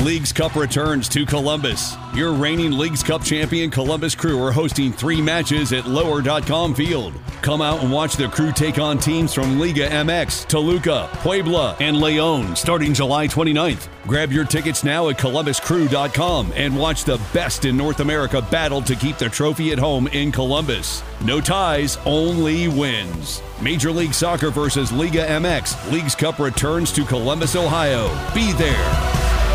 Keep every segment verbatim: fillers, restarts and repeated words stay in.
Leagues Cup returns to Columbus. Your reigning Leagues Cup champion Columbus Crew are hosting three matches at lower dot com Field. Come out and watch the Crew take on teams from Liga M X, Toluca, Puebla, and León starting July twenty-ninth. Grab your tickets now at columbus crew dot com and watch the best in North America battle to keep the trophy at home in Columbus. No ties, only wins. Major League Soccer versus Liga M X. Leagues Cup returns to Columbus, Ohio. Be there.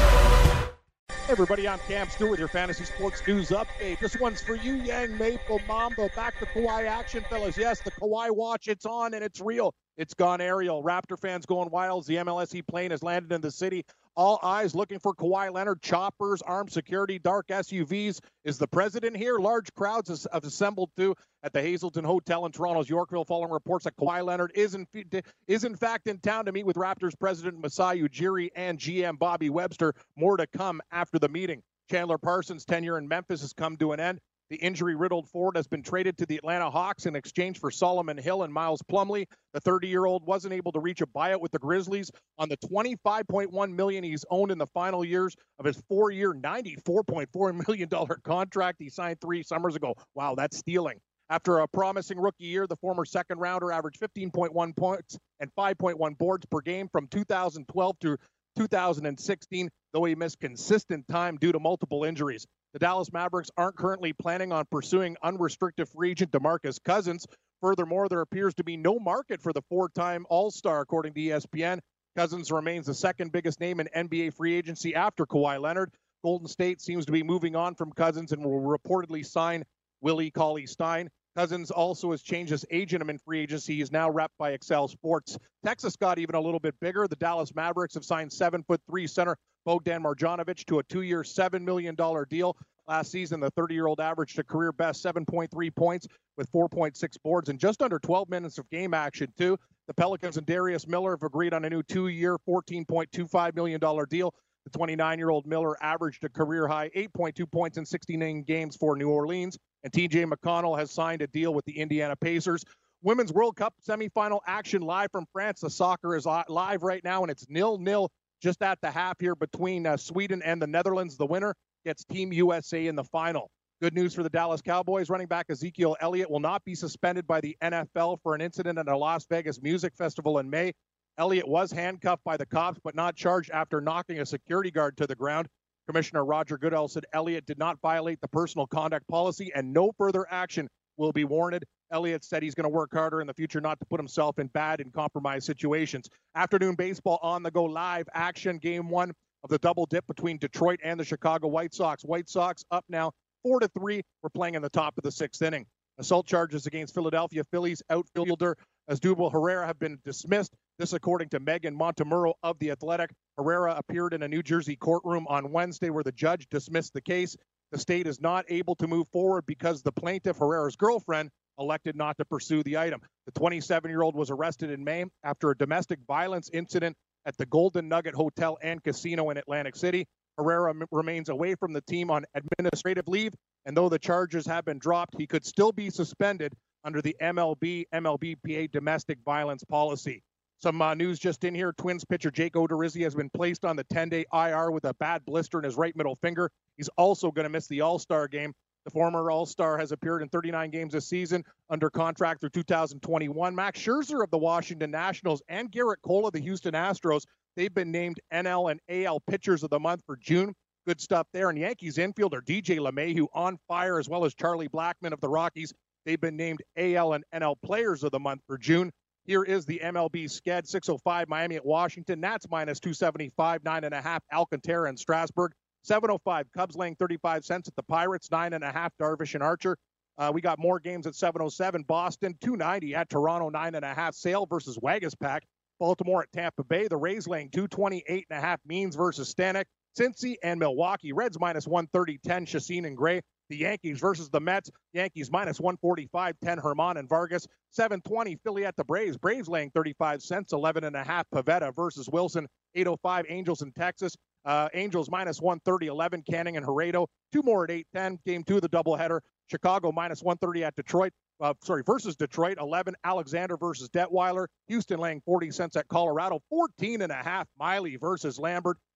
Hey everybody, I'm Cam Stewart with your Fantasy Sports News Update. This one's for you, Yang Maple Mambo. Back to Kawhi action, fellas. Yes, the Kawhi watch, it's on and it's real. It's gone aerial. Raptor fans going wild. The M L S E plane has landed in the city. All eyes looking for Kawhi Leonard. Choppers, armed security, dark S U Vs. Is the president here? Large crowds have assembled too at the Hazelton Hotel in Toronto's Yorkville following reports that Kawhi Leonard is in, is in fact in town to meet with Raptors president Masai Ujiri and G M Bobby Webster. More to come after the meeting. Chandler Parsons' tenure in Memphis has come to an end. The injury-riddled Ford has been traded to the Atlanta Hawks in exchange for Solomon Hill and Miles Plumlee. The thirty-year-old wasn't able to reach a buyout with the Grizzlies on the twenty-five point one million dollars he's owned in the final years of his four-year, ninety-four point four million dollars contract he signed three summers ago. Wow, that's stealing. After a promising rookie year, the former second-rounder averaged fifteen point one points and five point one boards per game from two thousand twelve to two thousand sixteen, though he missed consistent time due to multiple injuries. The Dallas Mavericks aren't currently planning on pursuing unrestricted free agent DeMarcus Cousins. Furthermore, there appears to be no market for the four-time All-Star, according to E S P N. Cousins remains the second biggest name in N B A free agency after Kawhi Leonard. Golden State seems to be moving on from Cousins and will reportedly sign Willie Cauley-Stein. Cousins also has changed his agent in free agency. He's now repped by Excel Sports. Texas got even a little bit bigger. The Dallas Mavericks have signed seven foot three center Bogdan Marjanovic to a two-year, seven million dollars deal. Last season, the thirty-year-old averaged a career-best seven point three points with four point six boards and just under twelve minutes of game action, too. The Pelicans and Darius Miller have agreed on a new two-year, fourteen point two five million dollars deal. The twenty-nine-year-old Miller averaged a career-high eight point two points in sixty-nine games for New Orleans. And T J McConnell has signed a deal with the Indiana Pacers. Women's World Cup semifinal action live from France. The soccer is live right now, and it's nil-nil just at the half here between uh, Sweden and the Netherlands. The winner gets Team U S A in the final. Good news for the Dallas Cowboys. Running back Ezekiel Elliott will not be suspended by the N F L for an incident at a Las Vegas music festival in May. Elliott was handcuffed by the cops, but not charged after knocking a security guard to the ground. Commissioner Roger Goodell said Elliott did not violate the personal conduct policy and no further action will be warranted. Elliott said he's going to work harder in the future not to put himself in bad and compromised situations. Afternoon baseball on the go live action. Game one of the double dip between Detroit and the Chicago White Sox. White Sox up now four to three. We're playing in the top of the sixth inning. Assault charges against Philadelphia Phillies outfielder Asdrubal Herrera have been dismissed. This according to Megan Montemurro of The Athletic. Herrera appeared in a New Jersey courtroom on Wednesday where the judge dismissed the case. The state is not able to move forward because the plaintiff, Herrera's girlfriend, elected not to pursue the item. The twenty-seven-year-old was arrested in May after a domestic violence incident at the Golden Nugget Hotel and Casino in Atlantic City. Herrera m- remains away from the team on administrative leave, and though the charges have been dropped, he could still be suspended under the M L B M L B P A domestic violence policy. Some uh, news just in here. Twins pitcher Jake Odorizzi has been placed on the ten-day I R with a bad blister in his right middle finger. He's also going to miss the All-Star game. The former All-Star has appeared in thirty-nine games this season under contract through two thousand twenty-one. Max Scherzer of the Washington Nationals and Garrett Cole of the Houston Astros, they've been named N L and A L Pitchers of the Month for June. Good stuff there. And Yankees infielder D J LeMahieu on fire, as well as Charlie Blackmon of the Rockies. They've been named A L and N L Players of the Month for June. Here is the M L B sked. six oh five Miami at Washington. Nats minus two seventy-five, nine and a half Alcantara and Strasburg. seven oh five Cubs laying thirty-five cents at the Pirates, nine and a half Darvish and Archer. Uh, we got more games at seven oh seven Boston, two ninety at Toronto, nine and a half Sale versus Wagaspack. Baltimore at Tampa Bay. The Rays laying two twenty-eight and a half Means versus Stanek. Cincy and Milwaukee. Reds minus one thirty, ten Chacin and Gray. The Yankees versus the Mets. Yankees minus one forty-five, ten Herman and Vargas. seven twenty Philly at the Braves. Braves laying thirty-five cents, eleven and a half Pavetta versus Wilson. eight oh five Angels in Texas. Uh, Angels minus one thirty, eleven Canning and Herrero. Two more at eight ten. Game two of the doubleheader. Chicago minus one thirty at Detroit. Uh, sorry, versus Detroit. eleven Alexander versus Detweiler. Houston laying forty cents at Colorado. fourteen and a half Miley versus Lambert.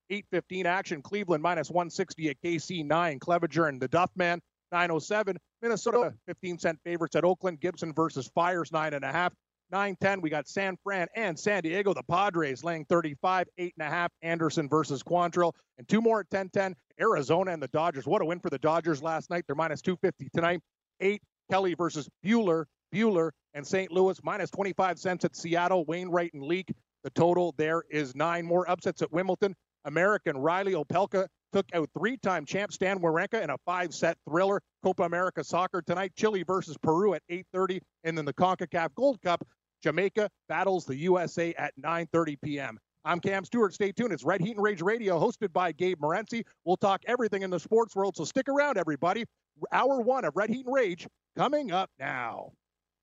eight fifteen action, Cleveland minus one sixty at K C nine. Clevenger and the Duffman, nine oh seven. Minnesota, fifteen cent favorites at Oakland. Gibson versus Fires, nine and a half. nine ten, we got San Fran and San Diego. The Padres laying thirty-five, eight and a half. Anderson versus Quantrill. And two more at ten ten. Arizona and the Dodgers. What a win for the Dodgers last night. They're minus two fifty tonight. eight, Kelly versus Bueller. Bueller and Saint Louis, minus twenty-five cents at Seattle. Wainwright and Leak. The total there is nine. More upsets at Wimbledon. American Riley Opelka took out three-time champ Stan Wawrinka in a five-set thriller. Copa America Soccer tonight. Chile versus Peru at eight thirty. And then the CONCACAF Gold Cup. Jamaica battles the U S A at nine thirty p.m. I'm Cam Stewart. Stay tuned. It's Red Heat and Rage Radio, hosted by Gabe Morency. We'll talk everything in the sports world, so stick around, everybody. Hour one of Red Heat and Rage coming up now.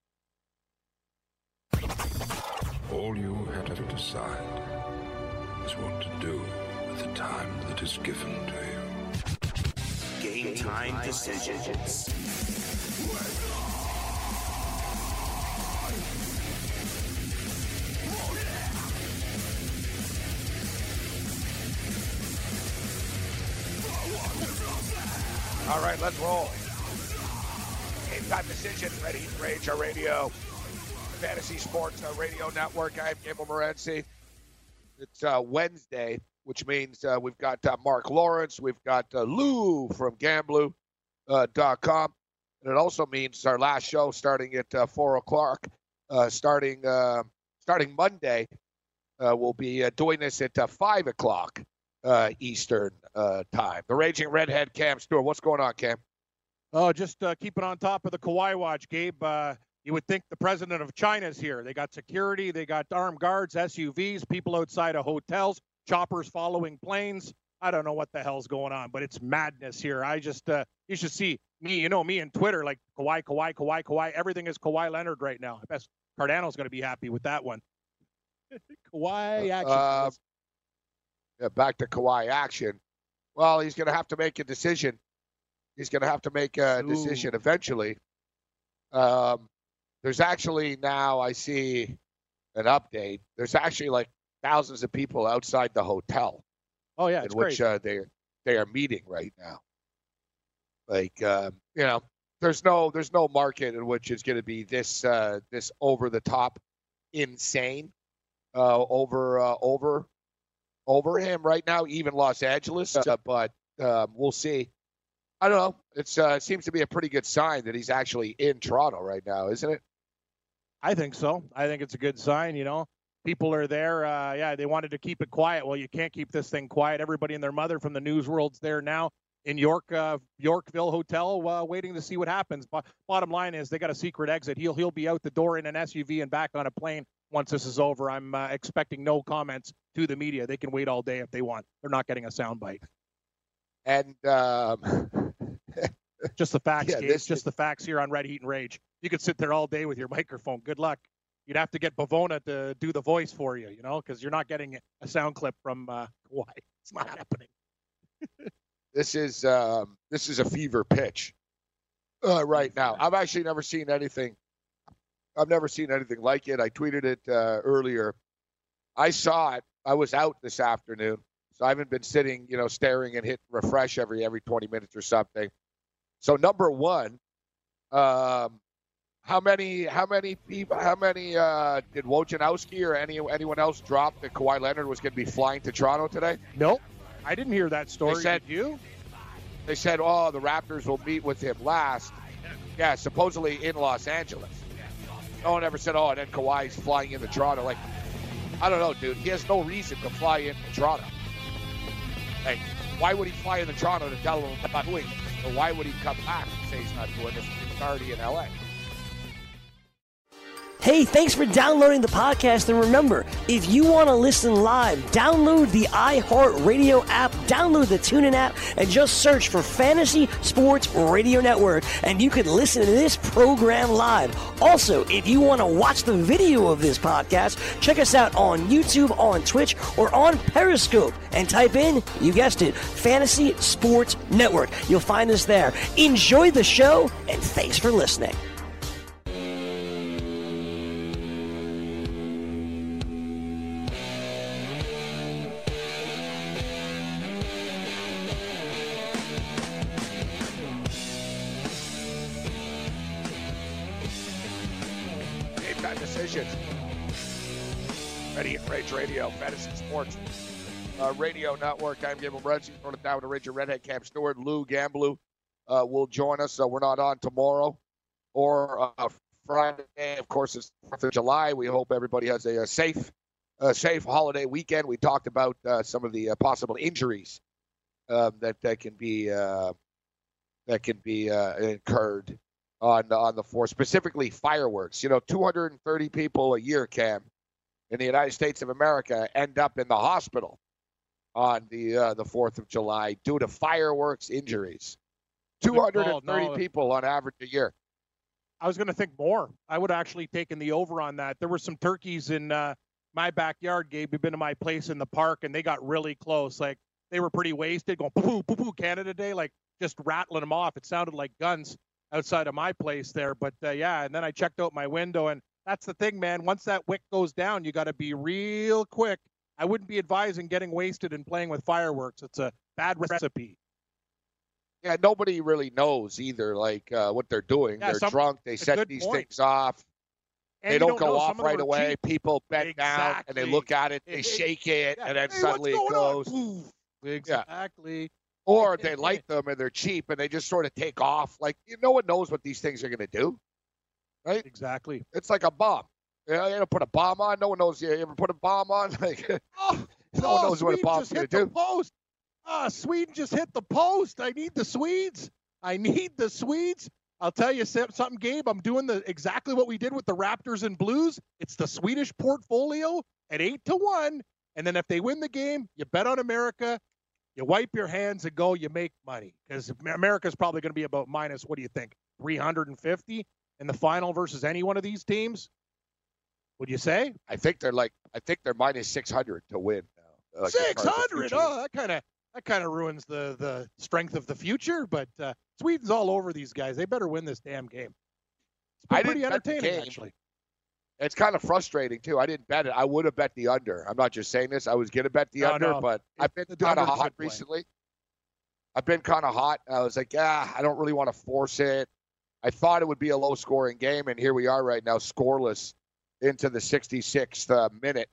All you have to decide is what to do with the time that is given to you. Game time decisions. All right, let's roll. Game time decision, Ready to Rage, our radio, Fantasy Sports our radio network. I'm Gabe Morency. It's uh, Wednesday, which means uh, we've got uh, Mark Lawrence, we've got uh, Lou from Gamblu dot com, and it also means our last show starting at uh, four o'clock, uh, starting uh, starting Monday. Uh, we'll be uh, doing this at uh, five o'clock. Uh, Eastern uh, time. The Raging Redhead, Cam Stewart. What's going on, Cam? Oh, just uh, keeping on top of the Kawhi watch, Gabe. Uh, you would think the president of China's here. They got security. They got armed guards, S U Vs, people outside of hotels, choppers following planes. I don't know what the hell's going on, but it's madness here. I just, uh, you should see me, you know, me and Twitter, like Kawhi, Kawhi, Kawhi, Kawhi. Everything is Kawhi Leonard right now. I guess Cardano's going to be happy with that one. Kawhi action. Uh, Yeah, back to Kawhi action. Well, he's going to have to make a decision. He's going to have to make a Ooh. decision eventually. Um, there's actually now, I see an update. There's actually like thousands of people outside the hotel. Oh, yeah, in it's which great. uh, they they are meeting right now. Like um, you know, there's no there's no market in which it's going to be this uh, this over the top, insane, uh, over uh, over. over him right now, even Los Angeles, uh, but um, we'll see. I don't know. It's uh, it seems to be a pretty good sign that he's actually in Toronto right now, isn't it? I think so. I think it's a good sign, you know. People are there. Uh, yeah, they wanted to keep it quiet. Well, you can't keep this thing quiet. Everybody and their mother from the news world's there now in York, uh, Yorkville Hotel, uh, waiting to see what happens. But bottom line is they got a secret exit. He'll he'll be out the door in an S U V and back on a plane once this is over. I'm uh, expecting no comments to the media. They can wait all day if they want. They're not getting a soundbite. And um, just the facts, yeah, Gabe. this Just is... the facts here on Red Heat and Rage. You could sit there all day with your microphone. Good luck. You'd have to get Bavona to do the voice for you, you know, because you're not getting a sound clip from uh, Kawhi. It's not happening. This is um, this is a fever pitch uh, right now. I've actually never seen anything. I've never seen anything like it. I tweeted it uh, earlier. I saw it. I was out this afternoon, so I haven't been sitting, you know, staring and hitting refresh every every twenty minutes or something. So number one, um, how many how many people how many uh, did Wojnarowski or any anyone else drop that Kawhi Leonard was going to be flying to Toronto today? Nope. I didn't hear that story. They said, Did you? They said, oh, the Raptors will meet with him last. Yeah, supposedly in Los Angeles. No one ever said, oh, and then Kawhi's flying into Toronto. Like, I don't know, dude. He has no reason to fly into Toronto. Like, why would he fly into Toronto to tell him about doing it? Or why would he come back and say he's not doing this? He's already in L A. Hey, thanks for downloading the podcast. And remember, if you want to listen live, download the iHeartRadio app, download the TuneIn app, and just search for Fantasy Sports Radio Network, and you can listen to this program live. Also, if you want to watch the video of this podcast, check us out on YouTube, on Twitch, or on Periscope, and type in, you guessed it, Fantasy Sports Network. You'll find us there. Enjoy the show, and thanks for listening. decisions. Ready and Rage Radio, Fantasy Sports uh, Radio Network. I'm Gabriel Morency. Throwing it down with the Ranger Redhead Cam Stewart. Lou Gamblu uh, will join us. Uh, we're not on tomorrow or uh, Friday. Of course, it's fourth of July. We hope everybody has a, a safe a safe holiday weekend. We talked about uh, some of the uh, possible injuries um, that, that can be uh, that can be uh, incurred on on the fourth, specifically fireworks. You know, two hundred thirty people a year, Cam, in the United States of America end up in the hospital on the uh, the fourth of July due to fireworks injuries. two hundred thirty no. people on average a year. I was going to think more. I would have actually taken the over on that. There were some turkeys in uh, my backyard, Gabe. You've been to my place in the park, and they got really close. Like, they were pretty wasted, going poo poo poo Canada Day, like just rattling them off. It sounded like guns outside of my place there. But, uh, yeah, and then I checked out my window, and that's the thing, man. Once that wick goes down, you got to be real quick. I wouldn't be advising getting wasted and playing with fireworks. It's a bad recipe. Yeah, nobody really knows either, like, uh, what they're doing. Yeah, they're some, drunk. They set these point. things off. And they don't, don't go know. off right away. Cheap. People bend exactly. down, and they look at it. They it, shake it, yeah. and then hey, suddenly it goes. Exactly. Yeah. Or they light them, and they're cheap, and they just sort of take off. Like, no one knows what these things are going to do, right? Exactly. It's like a bomb. You know, you ever put a bomb on? No one knows. You ever put a bomb on? Like, oh, no oh, one knows Sweden what a bomb's going to do. Post. Ah, Sweden just hit the post. I need the Swedes. I need the Swedes. I'll tell you something, Gabe. I'm doing the exactly what we did with the Raptors and Blues. It's the Swedish portfolio at eight to one. And then if they win the game, you bet on America. You wipe your hands and go. You make money because America's probably going to be about minus. What do you think? three hundred fifty in the final versus any one of these teams. Would you say? I think they're like. I think they're minus six hundred to win now. Like six hundred. Oh, that kind of that kind of ruins the the strength of the future. But uh, Sweden's all over these guys. They better win this damn game. It's been I pretty didn't entertaining, bet the game. actually. It's kind of frustrating too. I didn't bet it. I would have bet the under. I'm not just saying this. I was gonna bet the no, under, no. but it, I've been kind of hot recently. I've been kind of hot. I was like, yeah, I don't really want to force it. I thought it would be a low-scoring game, and here we are right now, scoreless into the sixty-sixth uh, minute.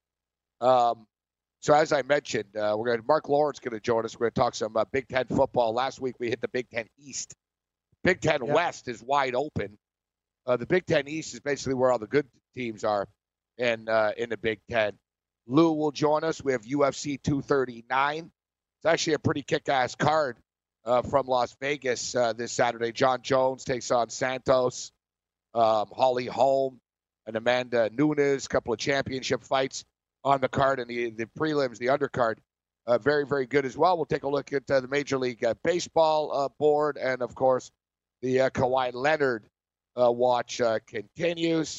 Um, so as I mentioned, uh, we're going to Mark Lawrence going to join us. We're going to talk some uh, Big Ten football. Last week we hit the Big Ten East. Big Ten yep. West is wide open. Uh, the Big Ten East is basically where all the good teams are, in uh, in the Big Ten. Lou will join us. We have U F C two thirty-nine. It's actually a pretty kick-ass card uh, from Las Vegas uh, this Saturday. John Jones takes on Santos. Um, Holly Holm and Amanda Nunes, a couple of championship fights on the card, and the, the prelims, the undercard, uh, very, very good as well. We'll take a look at uh, the Major League uh, Baseball uh, board, and, of course, the uh, Kawhi Leonard uh, watch uh, continues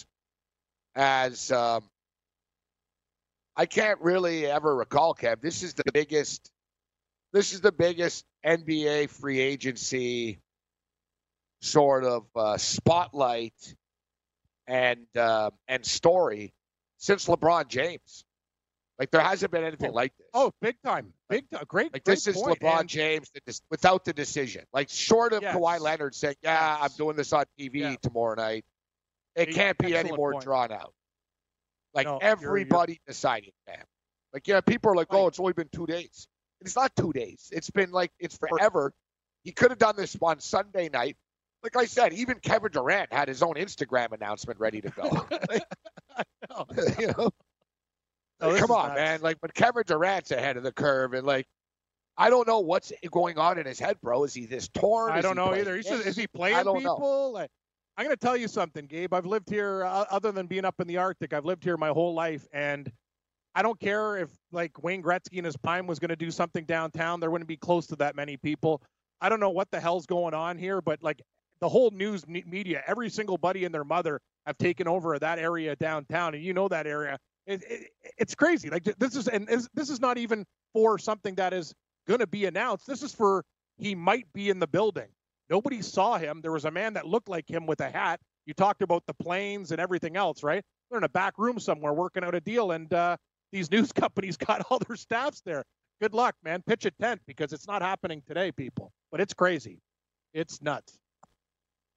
as um, I can't really ever recall, Kev. This is the biggest This is the biggest N B A free agency sort of uh, spotlight and uh, and story since LeBron James. Like, there hasn't been anything oh, like this. Oh, big time. Big time. Great. Like, great this is point. LeBron and, James without the decision. Like, short of yes. Kawhi Leonard saying, yeah, yes. I'm doing this on T V yeah. tomorrow night. It can't be any more point. drawn out. Like, no, everybody you're, you're... decided, man. Like, yeah, people are like, oh, it's only been two days. It's not two days. It's been like, it's forever. He could have done this on Sunday night. Like I said, even Kevin Durant had his own Instagram announcement ready to go. Like, know. you know? No, Come on, nuts. man. Like, but Kevin Durant's ahead of the curve, and like, I don't know what's going on in his head, bro. Is he this torn? I is don't know playing? either. He's just, is he playing I don't people? Know. Like, I'm going to tell you something, Gabe. I've lived here, uh, other than being up in the Arctic, I've lived here my whole life, and I don't care if, like, Wayne Gretzky in his prime was going to do something downtown. There wouldn't be close to that many people. I don't know what the hell's going on here, but, like, the whole news media, every single buddy and their mother have taken over that area downtown, and you know that area. It, it, it's crazy. Like, this is, and this is not even for something that is going to be announced. This is for he might be in the building. Nobody saw him. There was a man that looked like him with a hat. You talked about the planes and everything else, right? They're in a back room somewhere working out a deal, and uh, these news companies got all their staffs there. Good luck, man. Pitch a tent, because it's not happening today, people. But it's crazy. It's nuts.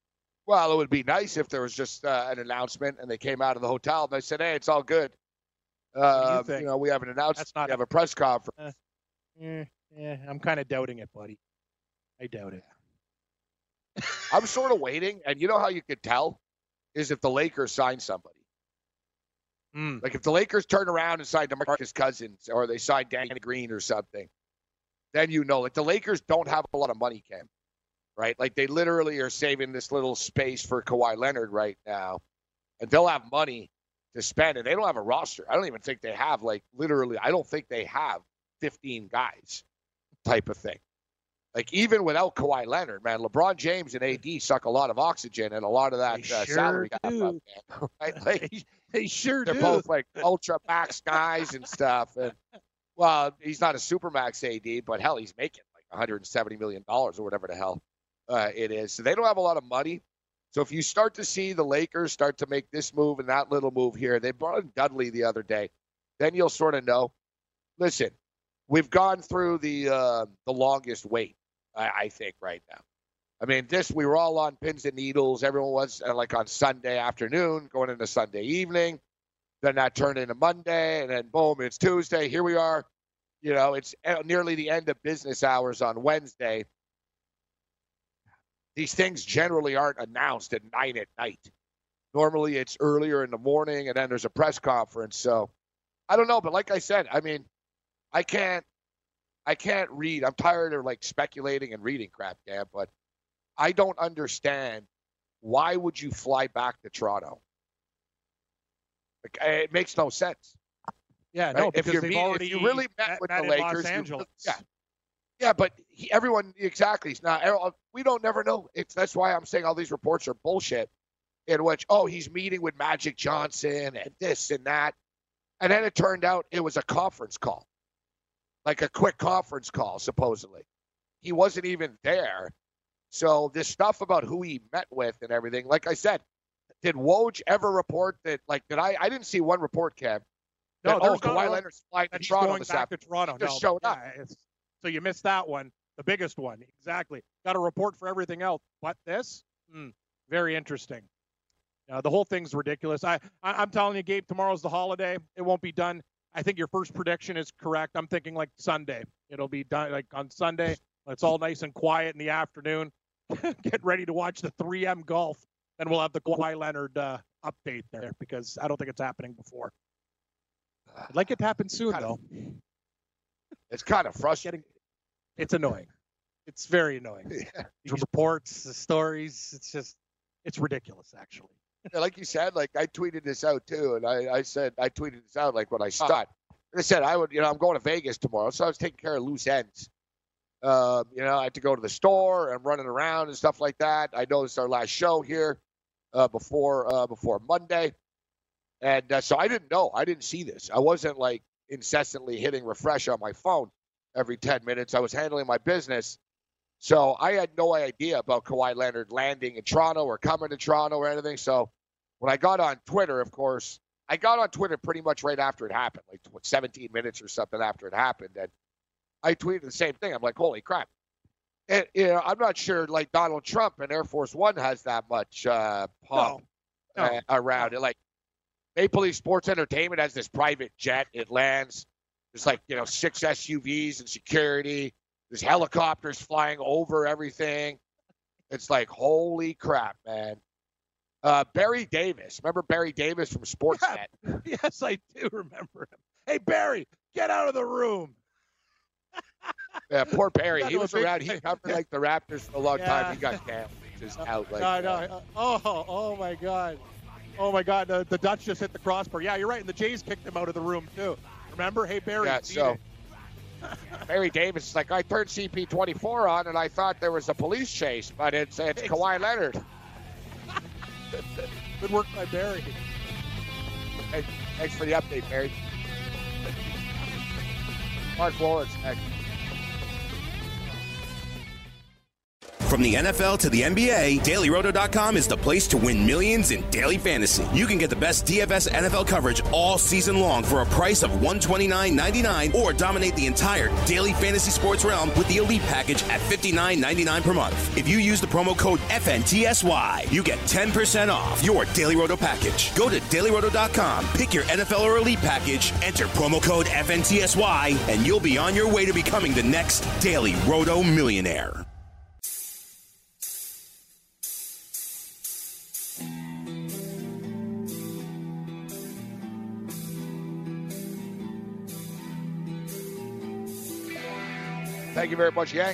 Well, it would be nice if there was just uh, an announcement and they came out of the hotel and they said, hey, it's all good. Uh, you, you know, we have an announcement. That's not we have a press conference. Uh, yeah, yeah, I'm kind of doubting it, buddy. I doubt it. I'm sort of waiting, and you know how you could tell is if the Lakers sign somebody. Mm. Like if the Lakers turn around and sign DeMarcus Cousins or they sign Danny Green or something, then you know. Like the Lakers don't have a lot of money, Cam, right? Like they literally are saving this little space for Kawhi Leonard right now, and they'll have money to spend, and they don't have a roster. I don't even think they have, like, literally, I don't think they have fifteen guys type of thing. Like, even without Kawhi Leonard, man, LeBron James and A D suck a lot of oxygen and a lot of that uh, sure salary cap do. up there, right? Like, they, they sure they're do. both, like, ultra max guys and stuff. And, well, he's not a super max A D, but, hell, he's making, like, one hundred seventy million dollars or whatever the hell uh, it is. So they don't have a lot of money. So if you start to see the Lakers start to make this move and that little move here, they brought in Dudley the other day, then you'll sort of know. Listen, we've gone through the uh, the longest wait, I, I think, right now. I mean, this, we were all on pins and needles. Everyone was uh, like on Sunday afternoon, going into Sunday evening. Then that turned into Monday, and then boom, it's Tuesday. Here we are. You know, it's nearly the end of business hours on Wednesday. These things generally aren't announced at nine at night. Normally it's earlier in the morning, and then there's a press conference. So I don't know, but like I said, I mean, I can't, I can't read. I'm tired of like speculating and reading crap, Cam, but I don't understand why would you fly back to Toronto? Like, it makes no sense. Yeah, right? no, if because you're they've meeting, already if you really met, met, with met the in Lakers, Los Angeles. You, yeah. Yeah, but he, everyone, exactly. Now, we don't never know. It's, that's why I'm saying all these reports are bullshit, in which, oh, he's meeting with Magic Johnson and this and that. And then it turned out it was a conference call, like a quick conference call, supposedly. He wasn't even there. So this stuff about who he met with and everything, like I said, did Woj ever report that, like, did I, I didn't see one report, Kev, no, that, there oh, was Kawhi no, Leonard's flying to he's Toronto going this back afternoon. to Toronto. He just no, showed yeah, up. It's, so you missed that one, the biggest one. Exactly. Got a report for everything else. But this, mm, very interesting. Uh, the whole thing's ridiculous. I, I, I'm telling you, Gabe, tomorrow's the holiday. It won't be done. I think your first prediction is correct. I'm thinking like Sunday. It'll be done like on Sunday. It's all nice and quiet in the afternoon. Get ready to watch the three M golf. Then we'll have the Kawhi Leonard uh, update there because I don't think it's happening before. I'd like it to happen soon, kind though. Of, it's kind of frustrating. It's annoying. It's very annoying. Yeah. These reports, the stories, it's just, it's ridiculous, actually. Yeah, like you said, like I tweeted this out too, and I, I said I tweeted this out like when I saw it. I said I would, you know, I'm going to Vegas tomorrow, so I was taking care of loose ends. Um, you know, I had to go to the store. I'm running around and stuff like that. I know it's our last show here uh, before uh, before Monday, and uh, so I didn't know. I didn't see this. I wasn't like incessantly hitting refresh on my phone every ten minutes. I was handling my business. So I had no idea about Kawhi Leonard landing in Toronto or coming to Toronto or anything. So when I got on Twitter, of course, I got on Twitter pretty much right after it happened, like seventeen minutes or something after it happened. And I tweeted the same thing. I'm like, holy crap. And, you know, I'm not sure like Donald Trump and Air Force One has that much uh, pump no, no, uh, around no. it. Like Maple Leaf Sports Entertainment has this private jet. It lands. There's like, you know, six S U Vs and security. There's helicopters flying over everything. It's like, holy crap, man. Uh, Barry Davis. Remember Barry Davis from Sportsnet? Yeah. Yes, I do remember him. Hey, Barry, get out of the room. Yeah, poor Barry. He was big, around. He covered like the Raptors for a long yeah. time. He got down. Just out like no, that. no. Oh, oh, my God. Oh, my God. The, the Dutch just hit the crossbar. Yeah, you're right. And the Jays kicked him out of the room, too. Remember? Hey, Barry. Yeah, so Barry Davis is like, I turned C P twenty-four on, and I thought there was a police chase, but it's it's Kawhi Leonard. Good work by Barry. Hey, thanks for the update, Barry. Mark Lawrence next. From From the N F L to the N B A, Daily Roto dot com is the place to win millions in daily fantasy. You can get the best D F S N F L coverage all season long for a price of one hundred twenty-nine ninety-nine, or dominate the entire daily fantasy sports realm with the Elite package at fifty-nine ninety-nine per month. If you use the promo code F N T S Y, you get ten percent off your Daily Roto package. Go to Daily Roto dot com, pick your N F L or Elite package, enter promo code F N T S Y, and you'll be on your way to becoming the next Daily Roto millionaire. Thank you very much, Yang.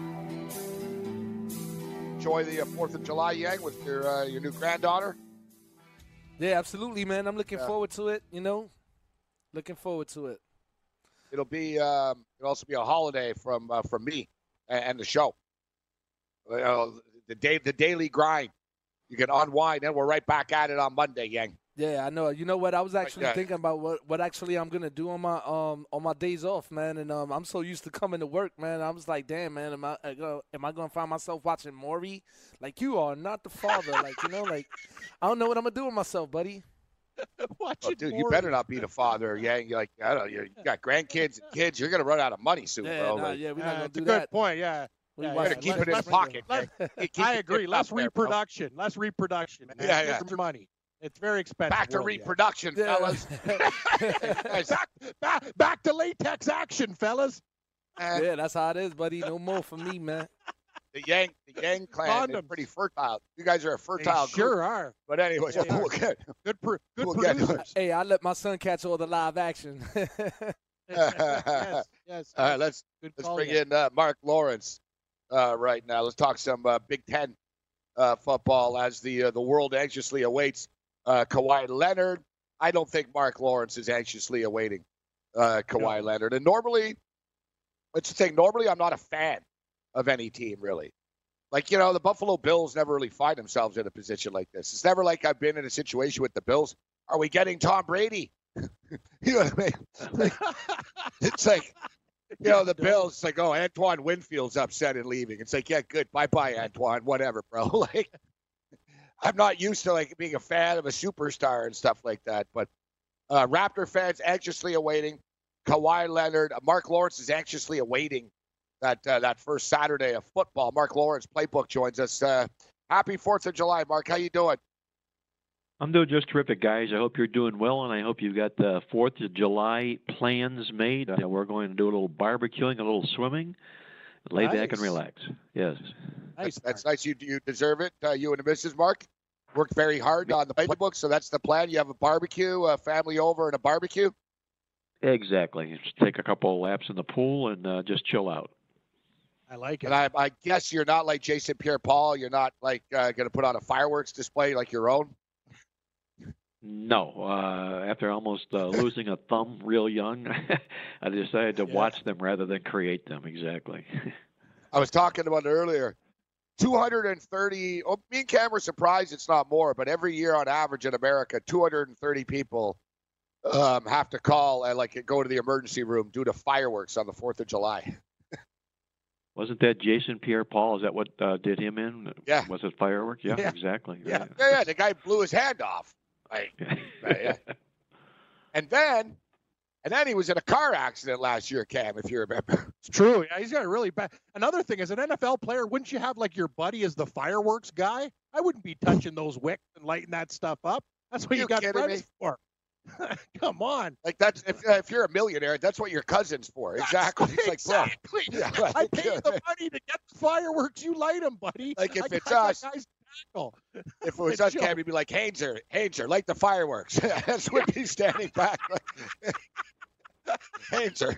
Enjoy the uh, fourth of July, Yang, with your uh, your new granddaughter. Yeah, absolutely, man. I'm looking Yeah. forward to it, you know. Looking forward to it. It'll be um, it'll also be a holiday from uh, from me and, and the show. You know, the day the daily grind. You can unwind, and we're right back at it on Monday, Yang. Yeah, I know. You know what? I was actually yeah. thinking about what, what actually I'm gonna do on my um on my days off, man. And um I'm so used to coming to work, man. I was like, damn, man, am I uh, go- am I gonna find myself watching Maury? Like, you are not the father. Like, you know, like I don't know what I'm gonna do with myself, buddy. Watch Oh, it, dude, you Maury. better not be the father, Yang. You're like, I don't know, you got grandkids and kids. You're gonna run out of money soon, Yeah, bro. nah, Like, yeah, we're Uh, not gonna it's a do good that. point. Yeah. We Yeah, watch- better keep let- it in let's- pocket. let- Yang. Keep I it agree. up Less there, bro. reproduction. Less reproduction. Man. Yeah, Get yeah. some money. It's very expensive. Back to world, yeah. reproduction, Yeah. fellas. Guys, back, back, back to latex action, fellas. and Yeah, that's how it is, buddy. No more for me, man. the Yang, the Yang clan is Condoms. pretty fertile. You guys are a They fertile sure group. are. But anyways, They we'll are. get, Good, pro- good We'll get to it. producers. Hey, I let my son catch all the live action. yes, yes. all right, let's Good let's call, bring yeah. in uh, Mark Lawrence uh, right now. Let's talk some uh, Big Ten uh, football as the uh, the world anxiously awaits uh, Kawhi Leonard. I don't think Mark Lawrence is anxiously awaiting uh, Kawhi No. Leonard. And normally, let's just say normally I'm not a fan of any team really. Like, you know, the Buffalo Bills never really find themselves in a position like this. It's never like I've been in a situation with the Bills. Are we getting Tom Brady? You know what I mean? Like, it's like, you know, the Bills, it's like, oh, Antoine Winfield's upset and leaving. It's like, yeah, good. Bye-bye, Antoine. Whatever, bro. Like, I'm not used to, like, being a fan of a superstar and stuff like that. But uh, Raptor fans anxiously awaiting Kawhi Leonard. Uh, Mark Lawrence is anxiously awaiting that uh, that first Saturday of football. Mark Lawrence, Playbook, joins us. Uh, happy fourth of July, Mark. How you doing? I'm doing just terrific, guys. I hope you're doing well, and I hope you've got the fourth of July plans made. Uh, we're going to do a little barbecuing, a little swimming, lay back and Nice. relax. Yes. Nice. That's nice. You you deserve it. Uh, you and the missus, Mark, worked very hard on the playbook, so that's the plan. You have a barbecue, a family over, and a barbecue. Exactly. Just take a couple of laps in the pool and uh, just chill out. I like it. And I, I guess you're not like Jason Pierre-Paul. You're not like uh, going to put on a fireworks display like your own. No. Uh, after almost uh, losing a thumb real young, I decided to Yeah. watch them rather than create them. Exactly. I was talking about it earlier. two hundred thirty. Oh, me and Cam were surprised it's not more, but every year on average in America, two hundred thirty people um, have to call and like go to the emergency room due to fireworks on the fourth of July. Wasn't that Jason Pierre-Paul? Is that what uh, did him in? Yeah. Was it fireworks? Yeah, Yeah. exactly. Yeah, yeah, yeah. The guy blew his hand off. Like, yeah. And then, and then he was in a car accident last year, Cam, if you remember. It's true. Yeah, he's got a really bad. Another thing, as an N F L player, wouldn't you have like your buddy as the fireworks guy? I wouldn't be touching those wicks and lighting that stuff up. That's what You you, got kidding friends me? for. Come on. Like that's if uh, if you're a millionaire, that's what your cousin's for. Exactly. It's like, bro, exactly. yeah, I like, pay you the money to get the fireworks. You light them, buddy. Like, if I it's got us- that guy's tackle. if it was us, Cam, he'd be like, Hainzer, Hainzer, light the fireworks. That's what he's standing back. Like, Hainzer.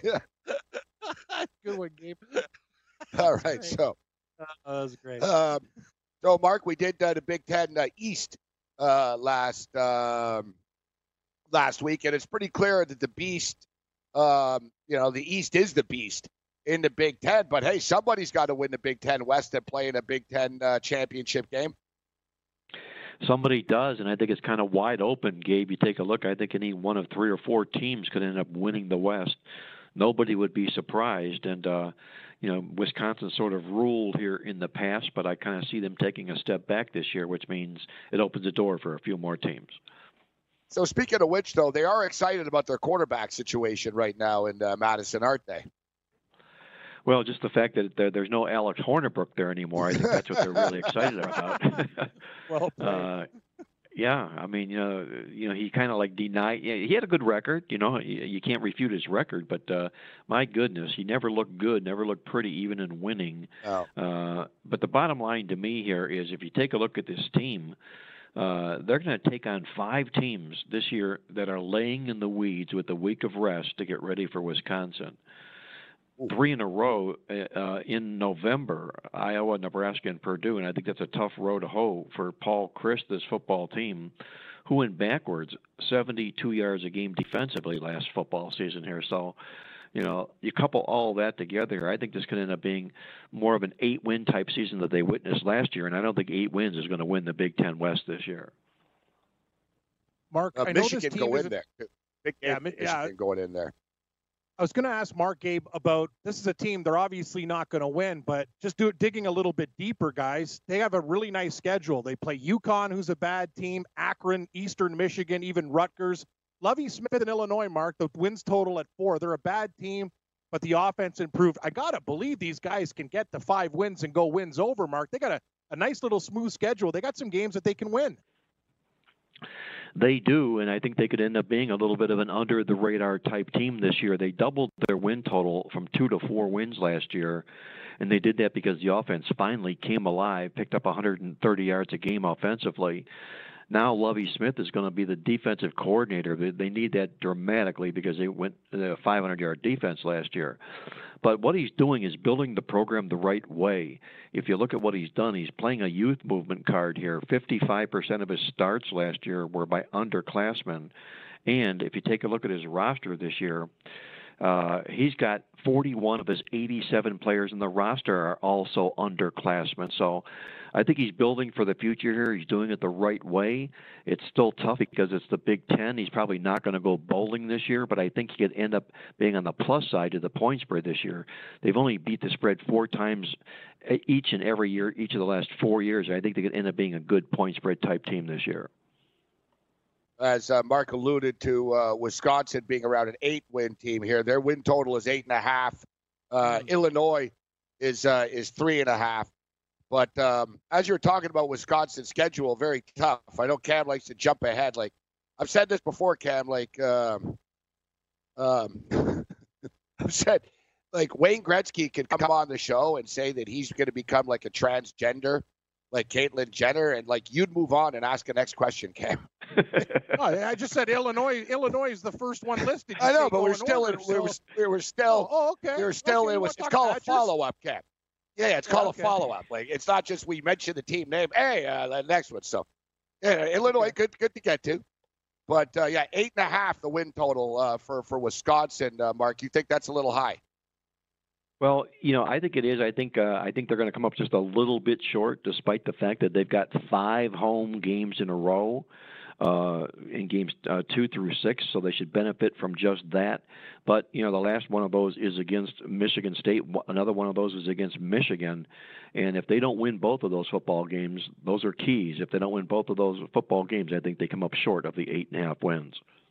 Good one, Gabe. All right, so. Uh, that was great. Um, so, Mark, we did uh, the Big Ten uh, East uh, last um, last week, and it's pretty clear that the Beast, um, you know, the East is the Beast in the Big Ten. But, hey, somebody's got to win the Big Ten West and play in a Big Ten uh, championship game. Somebody does, and I think it's kind of wide open, Gabe. You take a look, I think any one of three or four teams could end up winning the West. Nobody would be surprised. And, uh, you know, Wisconsin sort of ruled here in the past, but I kind of see them taking a step back this year, which means it opens the door for a few more teams. So speaking of which, though, they are excited about their quarterback situation right now in uh, Madison, aren't they? Well, just the fact that there, there's no Alex Hornibrook there anymore, I think that's what they're really excited about. Well played. uh, yeah, I mean, you know, you know, he kind of like denied. Yeah, he had a good record. You know, you, you can't refute his record, but uh, my goodness, he never looked good, never looked pretty, even in winning. Oh. Uh, but the bottom line to me here is, if you take a look at this team, uh, they're going to take on five teams this year that are laying in the weeds with a week of rest to get ready for Wisconsin. Three in a row uh, in November, Iowa, Nebraska, and Purdue, and I think that's a tough row to hoe for Paul Chryst' football team, who went backwards seventy-two yards a game defensively last football season here. So, you know, you couple all that together, I think this could end up being more of an eight-win type season that they witnessed last year, and I don't think eight wins is going to win the Big Ten West this year. Mark, uh, I know Michigan this team go is in a, there. Big yeah, Michigan yeah. going in there. I was going to ask Mark, Gabe, about this is a team they're obviously not going to win, but just do digging a little bit deeper, guys. They have a really nice schedule. They play UConn, who's a bad team, Akron, Eastern Michigan, even Rutgers. Lovie Smith in Illinois, Mark, the wins total at four. They're a bad team, but the offense improved. I got to believe these guys can get to five wins and go wins over, Mark. They got a, a nice little smooth schedule. They got some games that they can win. They do, and I think they could end up being a little bit of an under-the-radar type team this year. They doubled their win total from two to four wins last year, and they did that because the offense finally came alive, picked up one hundred thirty yards a game offensively. Now Lovie Smith is going to be the defensive coordinator. They, they need that dramatically because they went a five hundred yard defense last year. But what he's doing is building the program the right way. If you look at what he's done, he's playing a youth movement card here. fifty-five percent of his starts last year were by underclassmen. And if you take a look at his roster this year, uh, he's got forty-one of his eighty-seven players in the roster are also underclassmen. So I think he's building for the future here. He's doing it the right way. It's still tough because it's the Big Ten. He's probably not going to go bowling this year, but I think he could end up being on the plus side of the point spread this year. They've only beat the spread four times each and every year, each of the last four years. I think they could end up being a good point spread type team this year. As uh, Mark alluded to, uh, Wisconsin being around an eight-win team here. Their win total is eight and a half. Uh, mm-hmm. Illinois is uh, is three and a half. But um, as you were talking about Wisconsin's schedule, very tough. I know Cam likes to jump ahead. Like I've said this before, Cam. Like um, um, I've said, like Wayne Gretzky can come on the show and say that he's going to become like a transgender, like Caitlyn Jenner, and like you'd move on and ask the next question, Cam. No, I just said Illinois. Illinois is the first one listed. You I know, but we're still order, in. so... We're, we're, we're still. Oh, oh okay. We're still okay, in. we'll It's called a follow up, Cam. Yeah, yeah, it's called yeah, okay. a follow-up. Like it's not just we mention the team name. Hey, uh, the next one. So, yeah, Illinois, good, good to get to. But uh, yeah, eight and a half the win total uh, for for Wisconsin. Uh, Mark, you think that's a little high? Well, you know, I think it is. I think uh, I think they're going to come up just a little bit short, despite the fact that they've got five home games in a row. Uh, in games uh, two through six, so they should benefit from just that. But, you know, the last one of those is against Michigan State. Another one of those is against Michigan. And if they don't win both of those football games, those are keys. If they don't win both of those football games, I think they come up short of the eight and a half wins.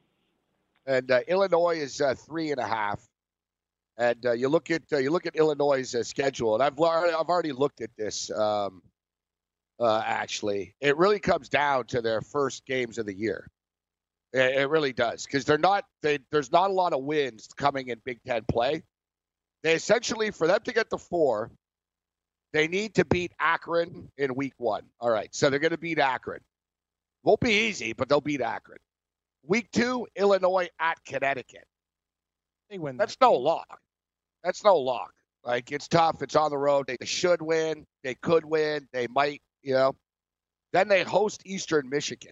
And uh, Illinois is uh, three and a half. And uh, you look at uh, you look at Illinois' uh, schedule, and I've I've already looked at this. Um, Uh, actually, it really comes down to their first games of the year. It, it really does, because they're not. They, there's not a lot of wins coming in Big Ten play. They essentially, for them to get to four, they need to beat Akron in week one. All right, so they're going to beat Akron. Won't be easy, but they'll beat Akron. Week two, Illinois at Connecticut. They win. That's no lock. That's no lock. Like it's tough. It's on the road. They should win. They could win. They might. You know, then they host Eastern Michigan.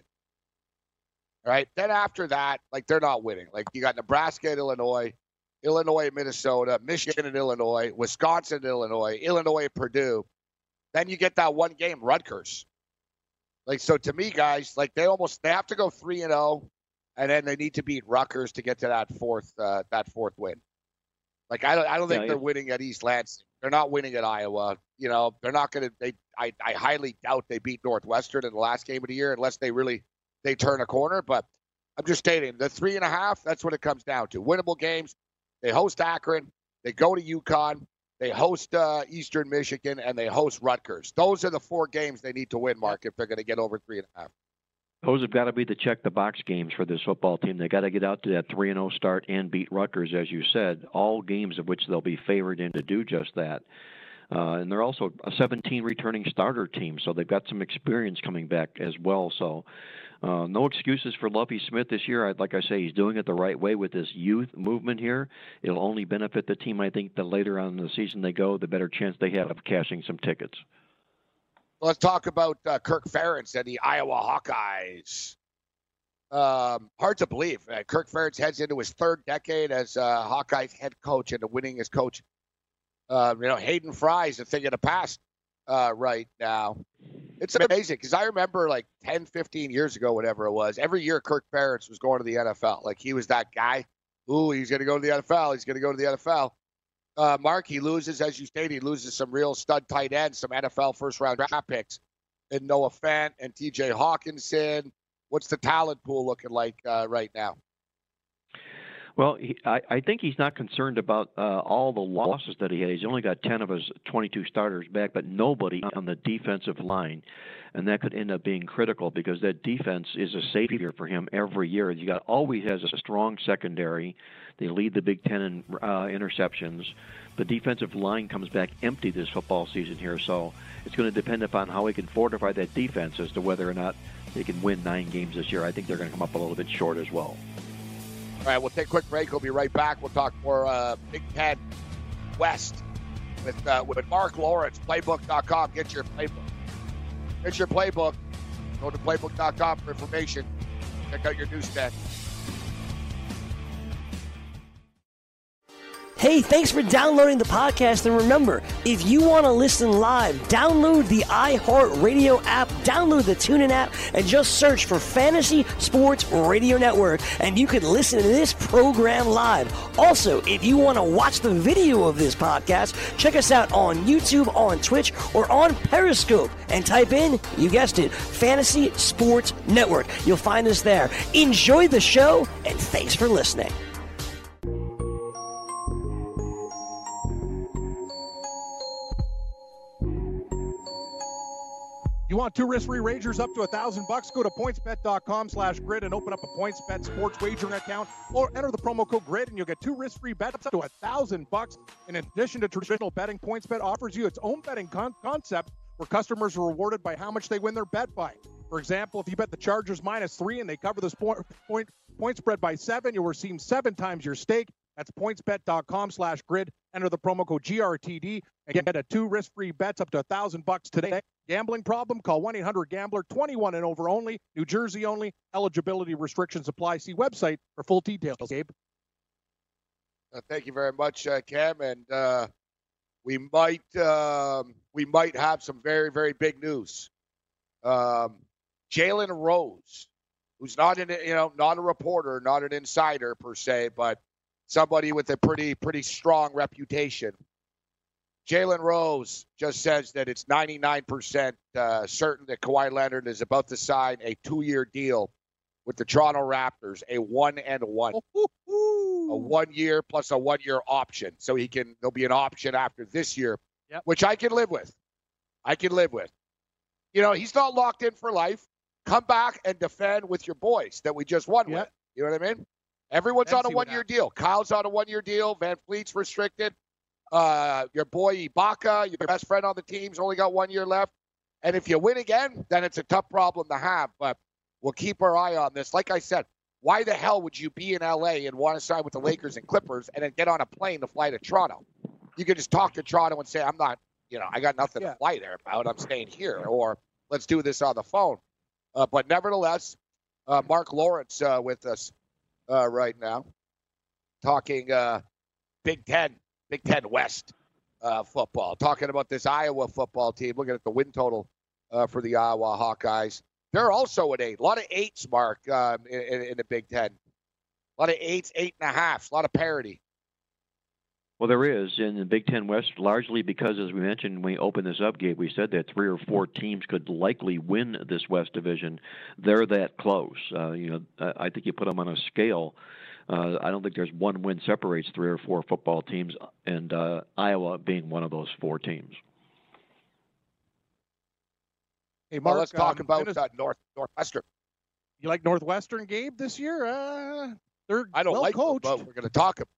All right. Then after that, like they're not winning. Like you got Nebraska and Illinois, Illinois and Minnesota, Michigan and Illinois, Wisconsin and Illinois, Illinois and Purdue. Then you get that one game, Rutgers. Like so, to me, guys, like they almost they have to go three and zero, and then they need to beat Rutgers to get to that fourth uh, that fourth win. Like, I don't, I don't think Yeah, they're it- winning at East Lansing. They're not winning at Iowa. You know, they're not going to. They, I, I highly doubt they beat Northwestern in the last game of the year unless they really they turn a corner. But I'm just stating the three and a half. That's what it comes down to. Winnable games. They host Akron. They go to UConn. They host uh, Eastern Michigan, and they host Rutgers. Those are the four games they need to win, Mark, if they're going to get over three and a half. Those have got to be the check-the-box games for this football team. They got to get out to that three and oh start and beat Rutgers, as you said, all games of which they'll be favored in to do just that. Uh, and they're also a seventeen returning starter team, so they've got some experience coming back as well. So uh, no excuses for Lovie Smith this year. I'd, like I say, he's doing it the right way with this youth movement here. It'll only benefit the team. I think the later on in the season they go, the better chance they have of cashing some tickets. Let's talk about uh, Kirk Ferentz and the Iowa Hawkeyes. Um, hard to believe. Uh, Kirk Ferentz heads into his third decade as uh, Hawkeyes head coach and the winningest coach. Uh, you know, Hayden Fry is a thing of the past uh, right now. It's amazing because I remember like ten, fifteen years ago, whatever it was, every year Kirk Ferentz was going to the N F L. Like he was that guy. Ooh, he's going to go to the N F L. He's going to go to the N F L. Uh, Mark, he loses, as you stated, he loses some real stud tight ends, some N F L first-round draft picks, and Noah Fant and T J Hawkinson. What's the talent pool looking like uh, right now? Well, he, I, I think he's not concerned about uh, all the losses that he had. He's only got ten of his twenty-two starters back, but nobody on the defensive line. And that could end up being critical because that defense is a savior for him every year. He got always has a strong secondary. They lead the Big Ten in uh, interceptions. The defensive line comes back empty this football season here, so it's going to depend upon how he can fortify that defense as to whether or not they can win nine games this year. I think they're going to come up a little bit short as well. All right, we'll take a quick break. We'll be right back. We'll talk more uh, Big Ten West with uh, with Mark Lawrence, playbook dot com. Get your playbook. Get your playbook. Go to playbook dot com for information. Check out your newsstand. Hey, thanks for downloading the podcast. And remember, if you want to listen live, download the iHeartRadio app, download the TuneIn app, and just search for Fantasy Sports Radio Network, and you can listen to this program live. Also, if you want to watch the video of this podcast, check us out on YouTube, on Twitch, or on Periscope, and type in, you guessed it, Fantasy Sports Network. You'll find us there. Enjoy the show, and thanks for listening. You want two risk-free wagers up to a thousand bucks? Go to pointsbet.com slash grid and open up a PointsBet sports wagering account, or enter the promo code GRID and you'll get two risk-free bets up to a thousand bucks. In addition to traditional betting, PointsBet offers you its own betting con- concept where customers are rewarded by how much they win their bet by. For example, if you bet the Chargers minus three and they cover the point, point, point spread by seven, you'll receive seven times your stake. That's pointsbet.com slash grid. Enter the promo code G R T D and get a two risk-free bets up to a thousand bucks today. Gambling problem? Call one eight hundred gambler, twenty-one and over only, New Jersey only. Eligibility restrictions apply. See website for full details, Gabe. Uh, thank you very much, uh, Cam. And uh, we might um, we might have some very, very big news. Um, Jalen Rose, who's not in, you know, not a reporter, not an insider per se, but somebody with a pretty, pretty strong reputation. Jalen Rose just says that it's ninety-nine percent uh, certain that Kawhi Leonard is about to sign a two-year deal with the Toronto Raptors, a one and one, Ooh. a one-year plus a one-year option. So he can there'll be an option after this year, yep. which I can live with. I can live with. You know, he's not locked in for life. Come back and defend with your boys that we just won yep. with. You know what I mean? Everyone's Let's on a one-year deal. Kyle's on a one-year deal. Van Fleet's restricted. Uh, your boy Ibaka, your best friend on the team's only got one year left. And if you win again, then it's a tough problem to have. But we'll keep our eye on this. Like I said, why the hell would you be in L A and want to sign with the Lakers and Clippers and then get on a plane to fly to Toronto? You could just talk to Toronto and say, I'm not, you know, I got nothing yeah. to fly there about. I'm staying here. Or let's do this on the phone. Uh, but nevertheless, uh, Mark Lawrence uh, with us uh, right now, talking uh, Big Ten. Big Ten West uh, football. Talking about this Iowa football team, looking at the win total uh, for the Iowa Hawkeyes. They're also at eight. A lot of eights, Mark, um, in, in, in the Big Ten. A lot of eights, eight and a halfs, a lot of parity. Well, there is in the Big Ten West, largely because, as we mentioned when we opened this up, Gabe, we said that three or four teams could likely win this West Division. They're that close. Uh, you know, I think you put them on a scale. Uh, I don't think there's one win separates three or four football teams, and uh, Iowa being one of those four teams. Hey, Mark, well, let's talk um, about uh, North Northwestern. You like Northwestern, Gabe, this year? Uh, they're I don't well like coached. them, but we're going to talk them.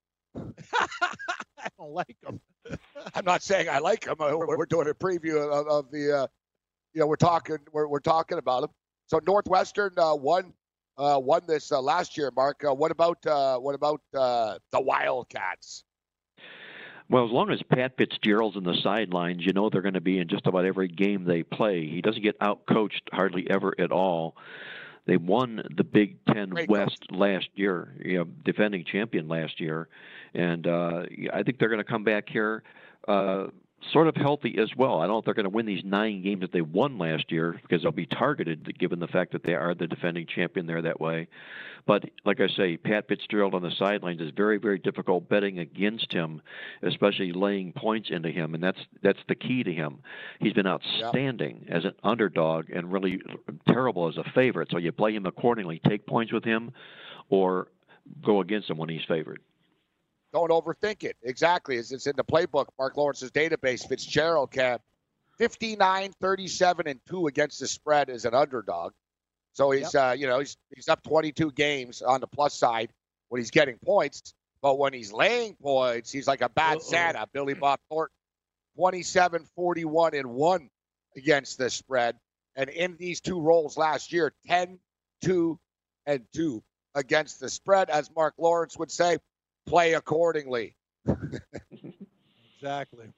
I don't like them. I'm not saying I like them. We're doing a preview of, of the, uh, you know, we're talking, we're, we're talking about them. So Northwestern uh, won, uh, won this uh, last year. Mark, uh, what about, uh, what about uh, the Wildcats? Well, as long as Pat Fitzgerald's in the sidelines, you know they're going to be in just about every game they play. He doesn't get out-coached hardly ever at all. They won the Big Ten Great West coach. last year, you know, defending champion last year, and uh, I think they're going to come back here uh, sort of healthy as well. I don't know if they're going to win these nine games that they won last year because they'll be targeted given the fact that they are the defending champion there that way. But like I say, Pat Fitzgerald on the sidelines is very, very difficult betting against him, especially laying points into him, and that's that's the key to him. He's been outstanding yep. as an underdog and really terrible as a favorite. So you play him accordingly. Take points with him or go against him when he's favored. Don't overthink it. Exactly. As it's in the playbook, Mark Lawrence's database, Fitzgerald can fifty-nine, thirty-seven, and two against the spread as an underdog. So he's, yep. uh, you know, he's he's up twenty-two games on the plus side when he's getting points. But when he's laying points, he's like a bad Uh-oh. Santa. Billy Bob Thornton, twenty-seven, forty-one, and one against the spread. And in these two roles last year, ten, two, and two against the spread. As Mark Lawrence would say, play accordingly. Exactly.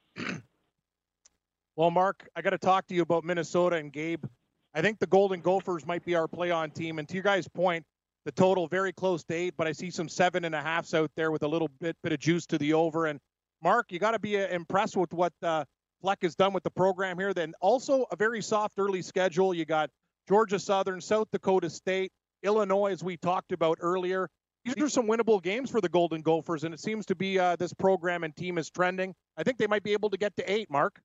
Well, Mark, I got to talk to you about Minnesota and Gabe. I think the Golden Gophers might be our play-on team. And to your guys' point, the total very close to eight, but I see some seven and a halves out there with a little bit bit of juice to the over. And Mark, you got to be uh, impressed with what uh, Fleck has done with the program here. Then also a very soft early schedule. You got Georgia Southern, South Dakota State, Illinois, as we talked about earlier. These are some winnable games for the Golden Gophers, and it seems to be uh, this program and team is trending. I think they might be able to get to eight, Mark.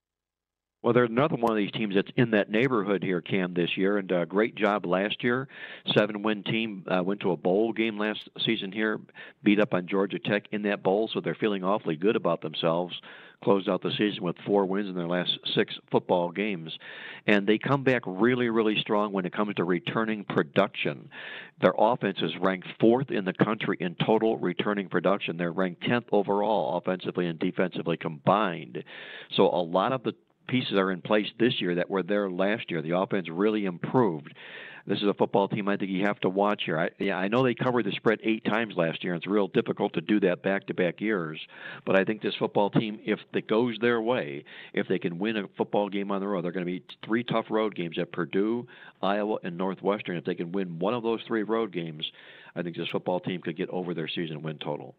Well, they're another one of these teams that's in that neighborhood here, Cam, this year, and uh, great job last year. Seven-win team uh, went to a bowl game last season here, beat up on Georgia Tech in that bowl, so they're feeling awfully good about themselves. Closed out the season with four wins in their last six football games. And they come back really, really strong when it comes to returning production. Their offense is ranked fourth in the country in total returning production. They're ranked tenth overall, offensively and defensively combined. So a lot of the pieces are in place this year that were there last year. The offense really improved. This is a football team I think you have to watch here. I, yeah, I know they covered the spread eight times last year, and it's real difficult to do that back-to-back years. But I think this football team, if it goes their way, if they can win a football game on the road, they're going to be three tough road games at Purdue, Iowa, and Northwestern. If they can win one of those three road games, I think this football team could get over their season win total.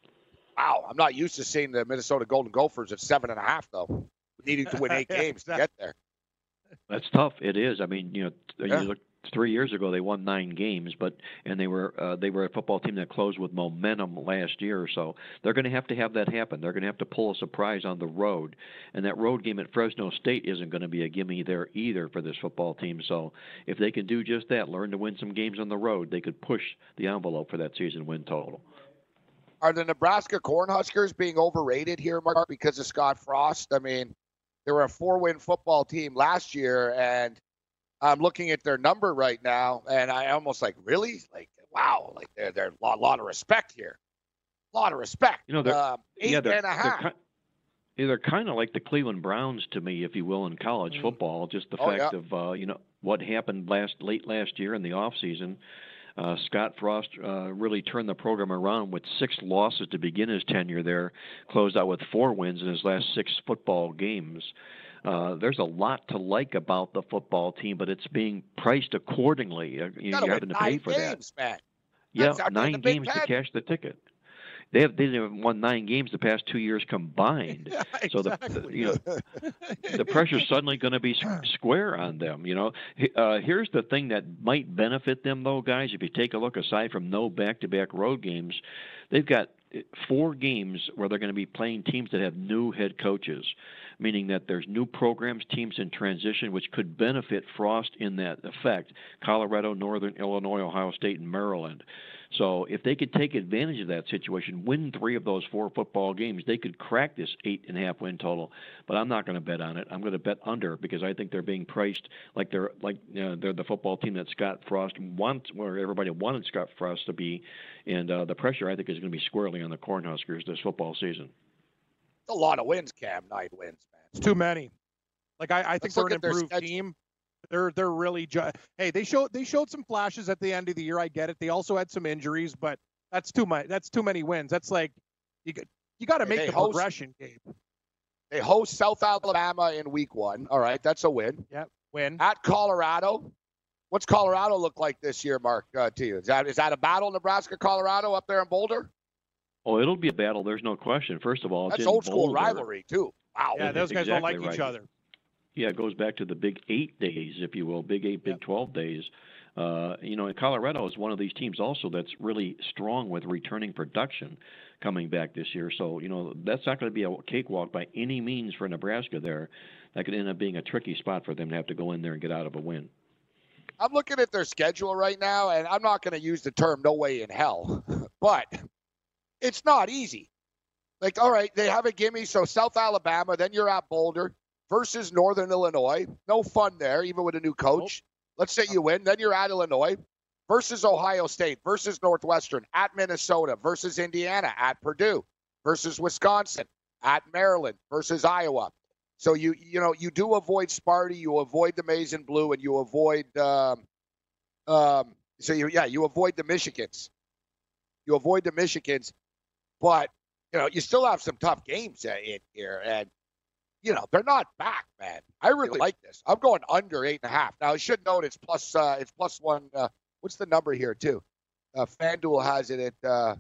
Wow, I'm not used to seeing the Minnesota Golden Gophers at seven and a half, though. Needing to win eight games to get there. That's tough. It is. I mean, you know, Yeah. you look three years ago they won nine games, but and they were uh, they were a football team that closed with momentum last year. So they're going to have to have that happen. They're going to have to pull a surprise on the road, and that road game at Fresno State isn't going to be a gimme there either for this football team. So if they can do just that, learn to win some games on the road, they could push the envelope for that season win total. Are the Nebraska Cornhuskers being overrated here, Mark, because of Scott Frost? I mean, they were a four-win football team last year, and I'm looking at their number right now, and I almost like, really? Like, wow, like they're, they're a lot, lot of respect here. A lot of respect. You know, they're, um, eight yeah, they're, and a half. They're, yeah, they're kind of like the Cleveland Browns to me, if you will, in college Mm. football. Just the Oh, fact yeah. of, uh, you know, what happened last late last year in the offseason. Uh, Scott Frost uh, really turned the program around with six losses to begin his tenure there, closed out with four wins in his last six football games. Uh, there's a lot to like about the football team, but it's being priced accordingly. Uh, you, Gotta you're win having to nine pay for games, that. man. Yeah, That's out there in nine the Big games to Ten. cash the ticket. They have they have won nine games the past two years combined. Yeah, So the, exactly. the you know the pressure's suddenly going to be s- square on them. You know, H- uh, here's the thing that might benefit them though, guys. If you take a look, aside from no back-to-back road games, they've got four games where they're going to be playing teams that have new head coaches, meaning that there's new programs, teams in transition, which could benefit Frost in that effect. Colorado, Northern Illinois, Ohio State, and Maryland. So if they could take advantage of that situation, win three of those four football games, they could crack this eight and a half win total. But I'm not going to bet on it. I'm going to bet under because I think they're being priced like they're like you know, they're the football team that Scott Frost wants, where everybody wanted Scott Frost to be, and uh, the pressure I think is going to be squarely on the Cornhuskers this football season. It's a lot of wins, Cam. Nine wins, man. It's too many. Like I, I think Let's they're look an at their improved schedule. team. They're they're really ju- hey they showed they showed some flashes at the end of the year. I get it. They also had some injuries, but that's too much. That's too many wins. That's like you got you got to Hey, make they the host- progression, Gabe. They host South Alabama in week one. All right, that's a win. Yeah, win. At Colorado. What's Colorado look like this year, Mark, uh, to you? Is that is that a battle, Nebraska, Colorado, up there in Boulder? Oh, it'll be a battle. There's no question. First of all, it's That's in old school Boulder. rivalry, too. Wow. Yeah, those guys don't like Exactly each right. other. Yeah, it goes back to the Big Eight days, if you will, Big Eight, Big Yep. twelve days. Uh, you know, and Colorado is one of these teams also that's really strong with returning production coming back this year. So, you know, that's not going to be a cakewalk by any means for Nebraska there. That could end up being a tricky spot for them to have to go in there and get out of a win. I'm looking at their schedule right now, and I'm not going to use the term no way in hell, but it's not easy. Like, all right, they have a gimme, so South Alabama, then you're at Boulder versus Northern Illinois. No fun there, even with a new coach. Let's say you win, then you're at Illinois versus Ohio State versus Northwestern, at Minnesota versus Indiana, at Purdue versus Wisconsin, at Maryland versus Iowa. So you you know you do avoid Sparty, you avoid the Maize and Blue, and you avoid um, um, so you yeah you avoid the Michigans, you avoid the Michigans, but you know you still have some tough games uh, in here, and you know they're not back, man. I really like this. I'm going under eight and a half. Now I should note it's plus uh, it's plus one. Uh, what's the number here too? Uh, FanDuel has it at uh,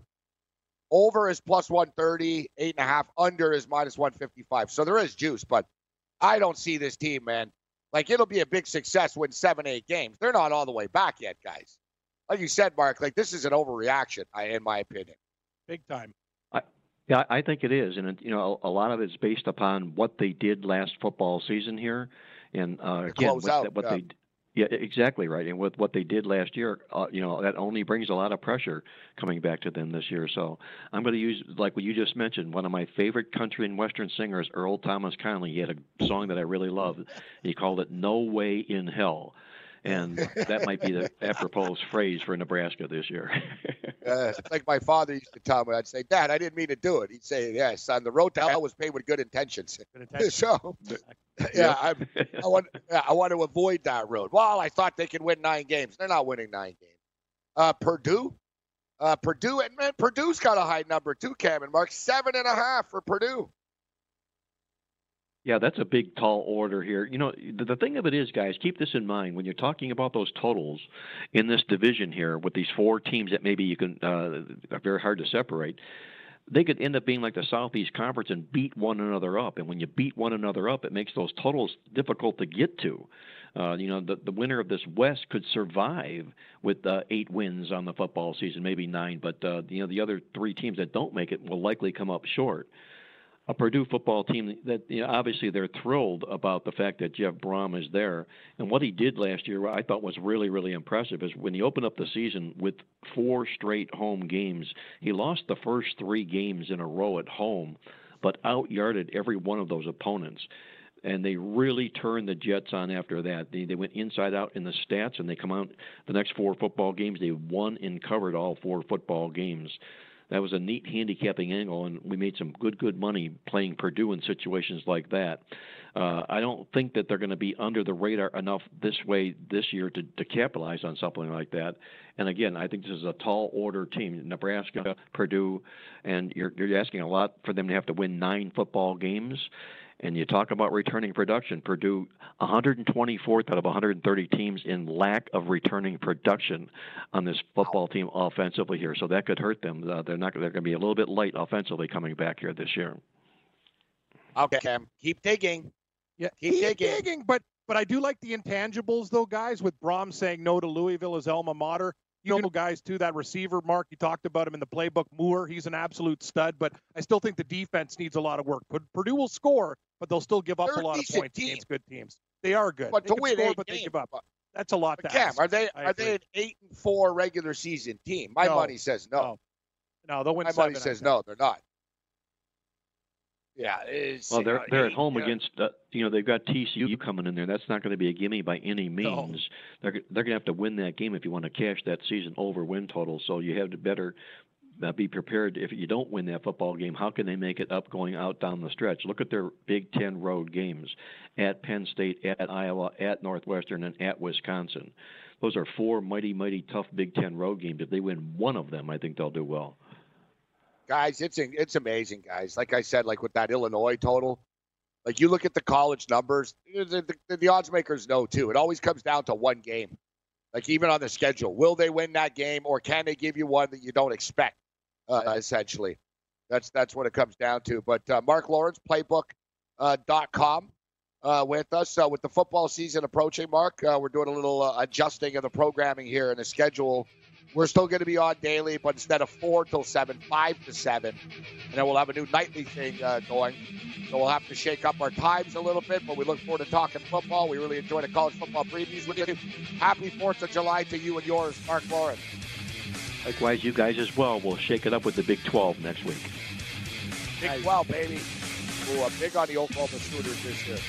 over is plus one thirty, eight and a half. Under is minus one fifty-five. So there is juice, but I don't see this team, man. Like, it'll be a big success, win seven, eight games. They're not all the way back yet, guys. Like you said, Mark, like this is an overreaction, I, in my opinion. Big time. I, yeah, I think it is, and it, you know, a lot of it's based upon what they did last football season here, and uh, again, close what, out, what yeah. they. Yeah, exactly right. And with what they did last year, uh, you know, that only brings a lot of pressure coming back to them this year. So I'm going to use, like what you just mentioned, one of my favorite country and western singers, Earl Thomas Conley. He had a song that I really loved. He called it "No Way in Hell," and that might be the apropos phrase for Nebraska this year. uh, like my father used to tell me, I'd say, "Dad, I didn't mean to do it." He'd say, "Yes, son, the road to hell was paved with good intentions." Good attention. So, yeah, I'm, I want, yeah, I want to avoid that road. Well, I thought they could win nine games. They're not winning nine games. Uh, Purdue, uh, Purdue, and man, Purdue's got a high number too. Cam and Mark, seven and a half for Purdue. Yeah, that's a big, tall order here. You know, the, the thing of it is, guys, keep this in mind when you're talking about those totals in this division here with these four teams that maybe you can uh, are very hard to separate. They could end up being like the Southeast Conference and beat one another up. And when you beat one another up, it makes those totals difficult to get to. Uh, you know, the, the winner of this West could survive with uh, eight wins on the football season, maybe nine. But, uh, you know, the other three teams that don't make it will likely come up short. A Purdue football team that, you know, obviously they're thrilled about the fact that Jeff Brom is there. And what he did last year I thought was really, really impressive is when he opened up the season with four straight home games, he lost the first three games in a row at home, but out-yarded every one of those opponents. And they really turned the Jets on after that. They, they went inside out in the stats, and they come out the next four football games. They won and covered all four football games. That was a neat handicapping angle, and we made some good, good money playing Purdue in situations like that. Uh, I don't think that they're going to be under the radar enough this way this year to, to capitalize on something like that. And again, I think this is a tall order team, Nebraska, Purdue, and you're, you're asking a lot for them to have to win nine football games. And you talk about returning production. Purdue, one hundred twenty-fourth out of one hundred thirty teams in lack of returning production on this football team offensively here. So that could hurt them. Uh, they're not. They're going to be a little bit light offensively coming back here this year. Okay, Cam, keep digging. Yeah, Keep keep digging. digging. But but I do like the intangibles though, guys. With Brom saying no to Louisville as alma mater, You know guys, too, that receiver, Mark, you talked about him in the playbook. Moore, he's an absolute stud, but I still think the defense needs a lot of work. Purdue will score, but they'll still give up They're a lot a of decent points team. against good teams. They are good. But they to can win score, eight but they games, give up. but- That's a lot But to Cam, ask. are they I are agree. they an eight and four regular season team? My No. money says no. No, no they'll win My seven, money I says think. no, they're not. Yeah, it's, Well, you they're know, they're at eight, home yeah. against uh, you know they've got T C U coming in there. That's not going to be a gimme by any means. They're they're going to have to win that game if you want to cash that season over win total. So you have to better uh, be prepared. If you don't win that football game, how can they make it up going out down the stretch? Look at their Big Ten road games: at Penn State, at Iowa, at Northwestern, and at Wisconsin. Those are four mighty mighty tough Big Ten road games. If they win one of them, I think they'll do well. Guys, it's it's amazing, guys. Like I said, like with that Illinois total, like you look at the college numbers, the, the, the odds makers know too. It always comes down to one game. Like even on the schedule, will they win that game, or can they give you one that you don't expect? Uh, essentially, that's that's what it comes down to. But uh, Mark Lawrence, playbook dot com, uh, with us uh, with the football season approaching. Mark, uh, we're doing a little uh, adjusting of the programming here and the schedule. We're still going to be on daily, but instead of four till seven, five to seven, and then we'll have a new nightly thing uh, going. So we'll have to shake up our times a little bit, but we look forward to talking football. We really enjoy the college football previews with you. Happy Fourth of July to you and yours, Mark Lawrence. Likewise, you guys as well. We'll shake it up with the Big twelve next week. Big twelve, baby. Ooh, I'm big on the Oklahoma Sooners this year.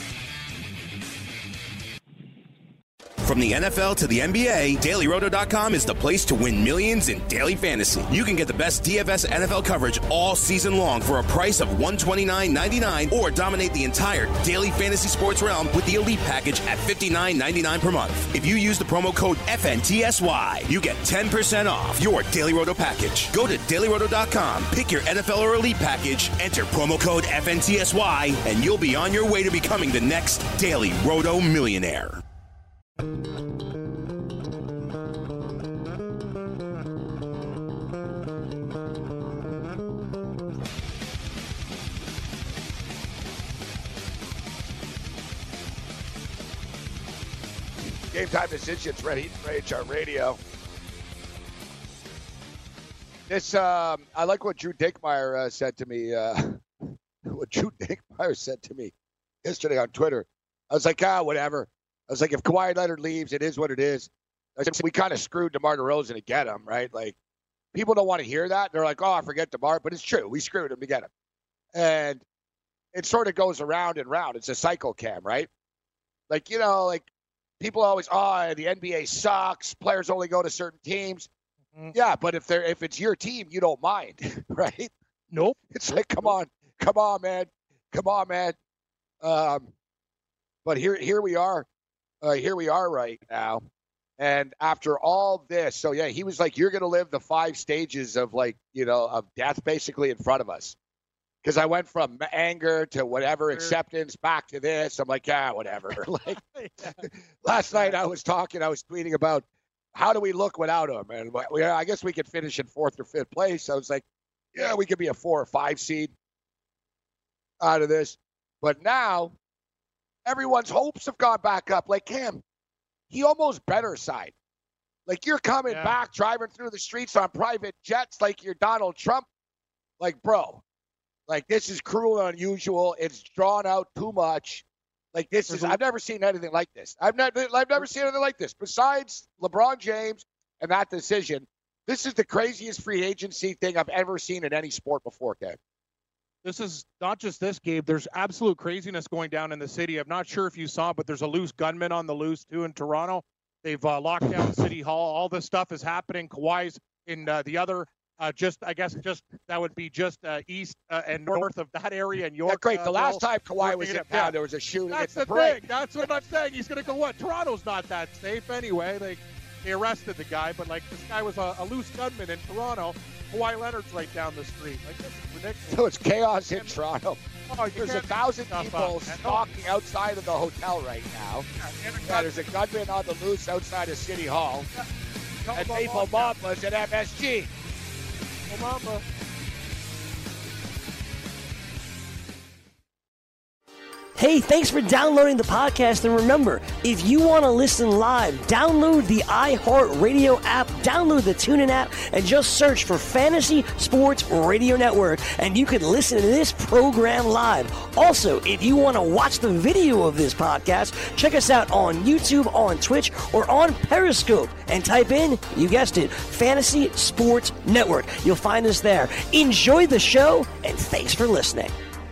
From the N F L to the N B A, Daily Roto dot com is the place to win millions in daily fantasy. You can get the best D F S N F L coverage all season long for a price of one hundred twenty-nine ninety-nine, or dominate the entire daily fantasy sports realm with the Elite package at fifty-nine ninety-nine per month. If you use the promo code F N T S Y, you get ten percent off your Daily Roto package. Go to Daily Roto dot com, pick your N F L or Elite package, enter promo code F N T S Y, and you'll be on your way to becoming the next Daily Roto millionaire. Game time decisions, Red Heat and Rage, our radio. This, um, I like what Drew Dinkmeyer uh, said to me. Uh, what Drew Dinkmeyer said to me yesterday on Twitter. I was like, ah, whatever. I was like, if Kawhi Leonard leaves, it is what it is. I said, we kind of screwed DeMar DeRozan to get him, right? Like, people don't want to hear that. They're like, oh, I forget DeMar, but it's true. We screwed him to get him. And it sort of goes around and round. It's a cycle, Cam, right? Like, you know, like, people always, oh, the N B A sucks. Players only go to certain teams. Mm-hmm. Yeah, but if they're if it's your team, you don't mind, right? Nope. It's like, come on, come on, man, come on, man. Um, but here, here we are, uh, here we are right now, and after all this, so yeah, he was like, you're gonna live the five stages of like, you know, of death basically in front of us. Because I went from anger to whatever, acceptance, back to this. I'm like, yeah, whatever. Like last night I was talking, I was tweeting about how do we look without him? And we, I guess we could finish in fourth or fifth place. I was like, yeah, we could be a four or five seed out of this. But now everyone's hopes have gone back up. Like Cam, he almost better side. Like you're coming yeah. back, driving through the streets on private jets like you're Donald Trump. Like, bro. Like, this is cruel and unusual. It's drawn out too much. Like, this is – I've never seen anything like this. I've never I've never seen anything like this. Besides LeBron James and that decision, this is the craziest free agency thing I've ever seen in any sport before, Ken. This is not just this, Gabe. There's absolute craziness going down in the city. I'm not sure if you saw, but there's a loose gunman on the loose, too, in Toronto. They've uh, locked down City Hall. All this stuff is happening. Kawhi's in uh, the other – Uh, just, I guess, just that would be just uh, east uh, and north of that area in York. Yeah, great. The uh, last Bill, time Kawhi was in town, yeah. there was a shooting That's at the, the parade. thing. That's what I'm saying. He's going to go what? Toronto's not that safe anyway. They they arrested the guy, but like this guy was a, a loose gunman in Toronto. Kawhi Leonard's right down the street. Like this is ridiculous. So it's chaos in and, Toronto. Oh, there's a thousand people stalking outside of the hotel right now. Yeah, yeah, there's a gunman on the loose outside of City Hall. Yeah. And Maple Mama's at M S G. Mama. Hey, thanks for downloading the podcast. And remember, if you want to listen live, download the iHeartRadio app, download the TuneIn app, and just search for Fantasy Sports Radio Network, and you can listen to this program live. Also, if you want to watch the video of this podcast, check us out on YouTube, on Twitch, or on Periscope, and type in, you guessed it, Fantasy Sports Network. You'll find us there. Enjoy the show, and thanks for listening.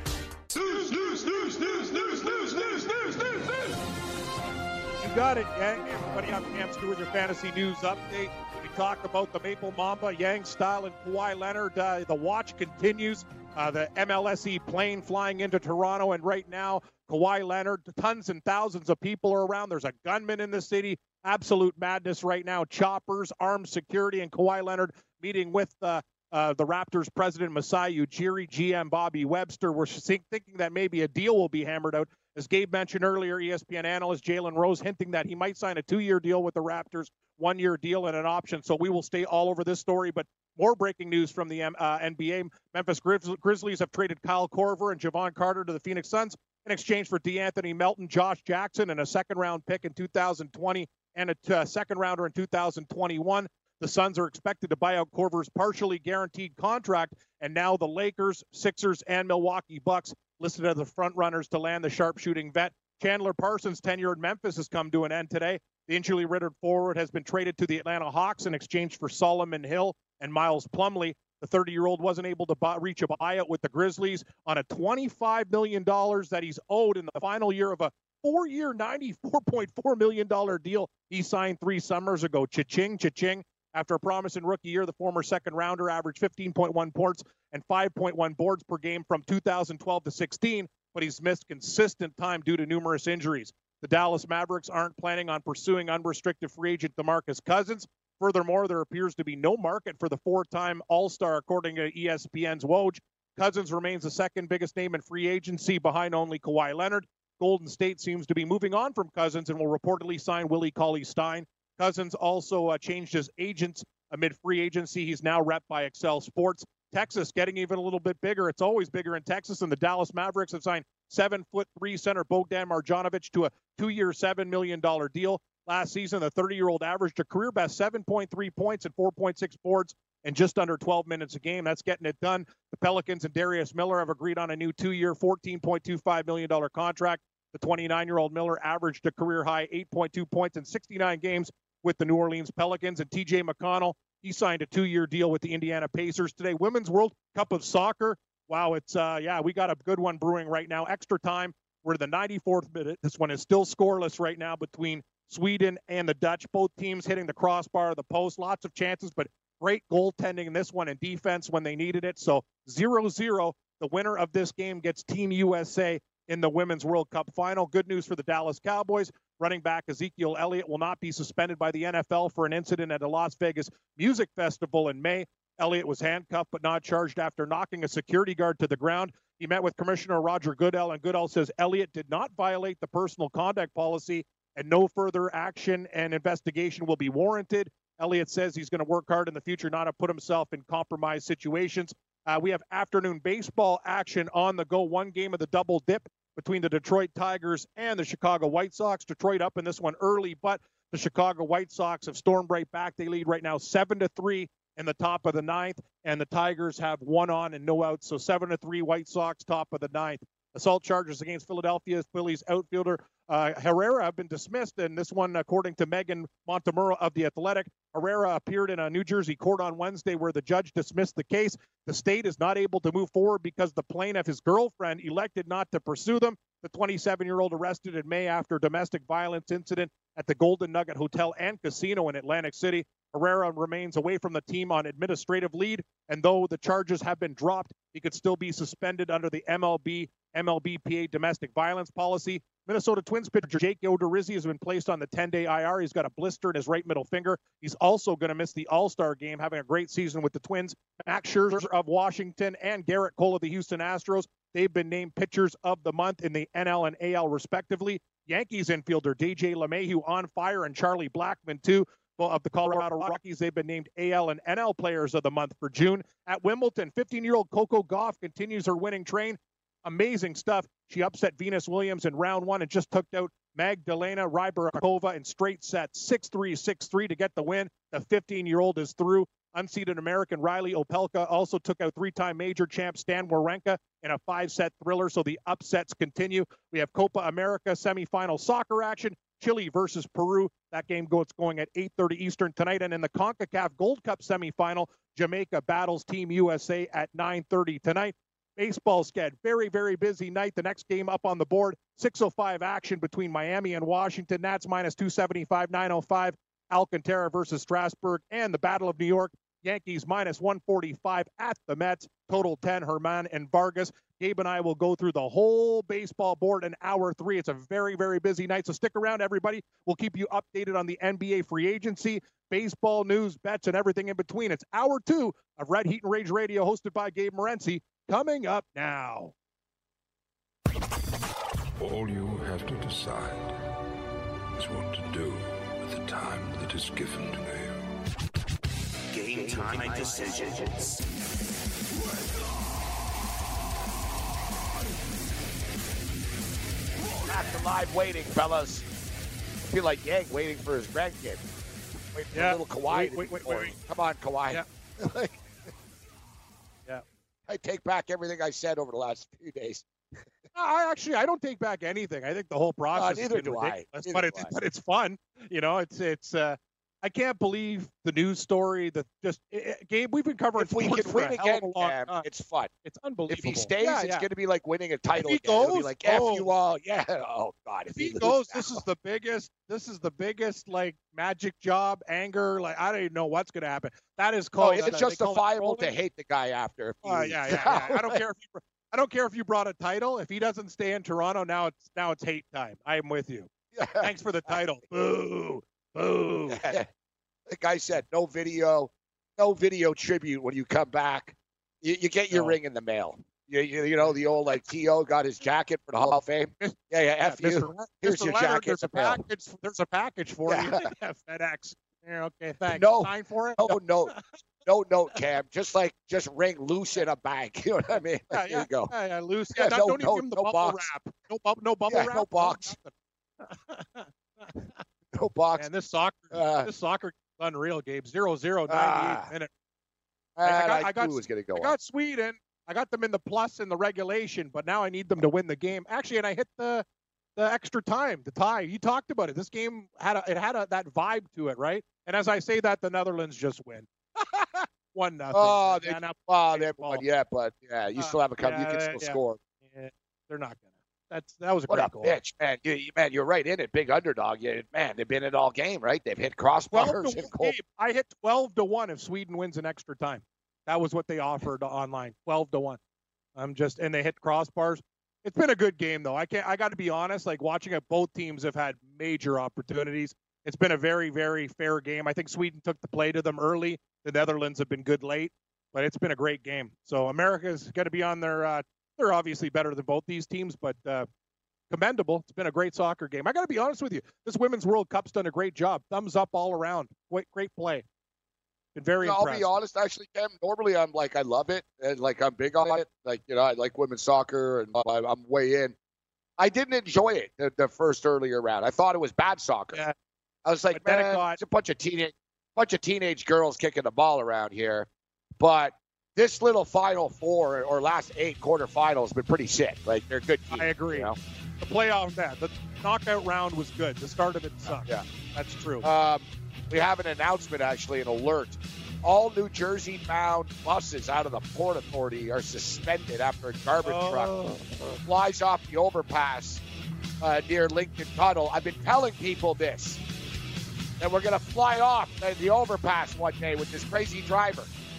Got it, Yang. Everybody on Cam Stewart, your fantasy news update. We talked about the Maple Mamba, Yang Style, and Kawhi Leonard. Uh, the watch continues. Uh, the M L S E plane flying into Toronto, and right now, Kawhi Leonard, tons and thousands of people are around. There's a gunman in the city. Absolute madness right now. Choppers, armed security, and Kawhi Leonard meeting with uh, uh, the Raptors president, Masai Ujiri, G M Bobby Webster. We're thinking that maybe a deal will be hammered out. As Gabe mentioned earlier, E S P N analyst Jalen Rose hinting that he might sign a two-year deal with the Raptors, one-year deal and an option. So we will stay all over this story. But more breaking news from the uh, N B A. Memphis Grizz- Grizzlies have traded Kyle Korver and Javon Carter to the Phoenix Suns in exchange for DeAnthony Melton, Josh Jackson, and a second-round pick in two thousand twenty and a t- uh, second-rounder in two thousand twenty-one. The Suns are expected to buy out Korver's partially guaranteed contract, and now the Lakers, Sixers, and Milwaukee Bucks listed as the front runners to land the sharpshooting vet. Chandler Parsons' tenure in Memphis has come to an end today. The injury riddled forward has been traded to the Atlanta Hawks in exchange for Solomon Hill and Miles Plumlee. The thirty-year-old wasn't able to buy, reach a buyout with the Grizzlies on a twenty-five million dollars that he's owed in the final year of a four-year, ninety-four point four million dollars deal he signed three summers ago. Cha-ching, cha-ching. After a promising rookie year, the former second-rounder averaged fifteen point one points and five point one boards per game from two thousand twelve to sixteen, but he's missed consistent time due to numerous injuries. The Dallas Mavericks aren't planning on pursuing unrestricted free agent DeMarcus Cousins. Furthermore, there appears to be no market for the four-time All-Star, according to E S P N's Woj. Cousins remains the second biggest name in free agency behind only Kawhi Leonard. Golden State seems to be moving on from Cousins and will reportedly sign Willie Cauley-Stein. Cousins also uh, changed his agents amid free agency. He's now rep by Excel Sports. Texas getting even a little bit bigger. It's always bigger in Texas, and the Dallas Mavericks have signed seven-foot-three center Bogdan Marjanovic to a two-year, seven million dollars deal. Last season, the thirty-year-old averaged a career-best seven point three points and four point six boards in just under twelve minutes a game. That's getting it done. The Pelicans and Darius Miller have agreed on a new two-year, fourteen point two five million dollars contract. The twenty-nine-year-old Miller averaged a career-high eight point two points in sixty-nine games with the New Orleans Pelicans. And T J McConnell, he signed a two-year deal with the Indiana Pacers today. Women's World Cup of Soccer. Wow, it's, uh, yeah, we got a good one brewing right now. Extra time. We're at the ninety-fourth minute. This one is still scoreless right now between Sweden and the Dutch. Both teams hitting the crossbar, the post. Lots of chances, but great goaltending in this one and defense when they needed it. So zero zero. The winner of this game gets Team U S A in the Women's World Cup final. Good news for the Dallas Cowboys. Running back Ezekiel Elliott will not be suspended by the N F L for an incident at a Las Vegas music festival in May. Elliott was handcuffed but not charged after knocking a security guard to the ground. He met with Commissioner Roger Goodell, and Goodell says Elliott did not violate the personal conduct policy and no further action and investigation will be warranted. Elliott says he's going to work hard in the future not to put himself in compromised situations. Uh, we have afternoon baseball action on the go. One game of the double dip between the Detroit Tigers and the Chicago White Sox. Detroit up in this one early, but the Chicago White Sox have stormed right back. They lead right now seven to three in the top of the ninth, and the Tigers have one on and no outs. So seven to three White Sox, top of the ninth. Assault charges against Philadelphia Phillies outfielder uh, Herrera have been dismissed, and this one, according to Megan Montemurro of The Athletic, Herrera appeared in a New Jersey court on Wednesday where the judge dismissed the case. The state is not able to move forward because the plaintiff, his girlfriend, elected not to pursue them. The twenty-seven-year-old arrested in May after a domestic violence incident at the Golden Nugget Hotel and Casino in Atlantic City. Herrera remains away from the team on administrative leave, and though the charges have been dropped, he could still be suspended under the M L B M L B P A domestic violence policy. Minnesota Twins pitcher Jake Odorizzi has been placed on the ten-day I R. He's got a blister in his right middle finger. He's also going to miss the All-Star game, having a great season with the Twins. Max Scherzer of Washington and Garrett Cole of the Houston Astros, they've been named pitchers of the month in the N L and A L respectively. Yankees infielder D J LeMahieu on fire, and Charlie Blackmon, too, of the Colorado Rockies. They've been named A L and N L players of the month for June. At Wimbledon, fifteen-year-old Coco Gauff continues her winning train. Amazing stuff. She upset Venus Williams in round one and just took out Magdalena Rybarakova in straight sets, six three, six three to get the win. The fifteen-year-old is through. Unseeded American Riley Opelka also took out three-time major champ Stan Wawrinka in a five-set thriller, so the upsets continue. We have Copa America semifinal soccer action, Chile versus Peru. That game goes going at eight thirty Eastern tonight. And in the CONCACAF Gold Cup semifinal, Jamaica battles Team U S A at nine thirty tonight. Baseball sked, very, very busy night. The next game up on the board, six oh five action between Miami and Washington. Nats minus two seventy-five, nine oh five. Alcantara versus Strasburg. And the Battle of New York, Yankees minus one forty-five at the Mets. Total ten, Herman and Vargas. Gabe and I will go through the whole baseball board in hour three. It's a very, very busy night, so stick around, everybody. We'll keep you updated on the N B A free agency, baseball news, bets, and everything in between. It's hour two of Red Heat and Rage Radio, hosted by Gabe Morency, coming up now. All you have to decide is what to do with the time that is given to you. Game time decisions. Back to live waiting, fellas. I feel like Yang waiting for his grandkid. Waiting for Yeah. little Kawhi. Wait, to wait, be wait, born. wait. Come on, Kawhi. Yeah. Like, Yeah. I take back everything I said over the last few days. I actually, I don't take back anything. I think the whole process Uh, neither has been do I. ridiculous, Neither but do it's I. but it's fun. You know, it's it's. Uh, I can't believe the news story that just it, it, Gabe. We've been covering If we sports can for win a hell of again, a long Cam, time. it's fun. It's unbelievable. If he stays, yeah, it's yeah. going to be like winning a title he again. It'll be goes, like, F oh. you all. Yeah. Oh, God. If he loses goes, now. this is the biggest. This is the biggest like magic job, anger. Like I don't even know what's going to happen. That is Oh, called. it's they call it justifiable to trolling. hate the guy after. if he Uh, leaves. yeah, yeah, yeah. I don't care if you. I don't care if you brought a title. If he doesn't stay in Toronto, now it's now it's hate time. I am with you. Thanks for the title. Boo, boo. The guy said, no video, no video tribute when you come back. You, you get your No. ring in the mail. You, you, you know, the old, like, T O got his jacket for the Hall of Fame. Yeah, yeah, F you. Mister Le- Here's Mister your Leonard, jacket. There's a in the mail. package. There's a package for Yeah. you. Yeah, FedEx. Yeah, okay, thanks. No. Sign for it. No note. No note, Cam. Just like, just ring loose in a bank. You know what I mean? Yeah, There yeah, you go. yeah, yeah, loose. Yeah, Yeah, don't, no- don't even no- give him the no bubble box. wrap. No, bu- no bubble Yeah, wrap. no box. nothing. No box. Man, this soccer, Uh, this soccer is unreal, Gabe. Zero zero, ninety-eight Ah. minute. And I I, got- I got- knew it was going to go I on. got Sweden. I got them in the plus in the regulation, but now I need them to win the game. Actually, and I hit the the extra time, the tie. You talked about it. This game had a, it had a, that vibe to it, right? And as I say that, the Netherlands just win. One nothing. Oh, they, Yeah, now- oh, they baseball. won, yeah, but yeah, you Uh, still have a come. you yeah, can still yeah. score. Yeah, they're not gonna. That's that was a What great a goal. bitch, man! You, you- man, you're right in it. Big underdog. Yeah, man, they've been in all game, right? They've hit twelve crossbars to and one, goal. Gabe, I hit twelve to one if Sweden wins in extra time. That was what they offered online. Twelve to one. I'm just and they hit crossbars. It's been a good game though. I can't. I got to be honest. Like watching it, both teams have had major opportunities. It's been a very, very fair game. I think Sweden took the play to them early. The Netherlands have been good late, but it's been a great game. So America's got to be on their. Uh, they're obviously better than both these teams, but uh, commendable. It's been a great soccer game. I got to be honest with you. This Women's World Cup's done a great job. Thumbs up all around. Great, great play. Been very You know, I'll impressed. be honest, actually, Cam. Normally, I'm like, I love it, and like, I'm big on it. Like, you know, I like women's soccer, and I- I'm way in. I didn't enjoy it the, the first earlier round. I thought it was bad soccer. Yeah. I was like, But then it man, got- it's a bunch of teenage, bunch of teenage girls kicking the ball around here. But this little Final Four or last eight quarterfinals has been pretty sick. Like, they're good teams. I agree. You know? The playoff, that the knockout round was good. The start of it sucked. Yeah. That's true. Um, we have an announcement, actually, an alert. All New Jersey-bound buses out of the Port Authority are suspended after a garbage truck Oh. flies off the overpass uh, near Lincoln Tunnel. I've been telling people this, that we're going to fly off the, the overpass one day with this crazy driver.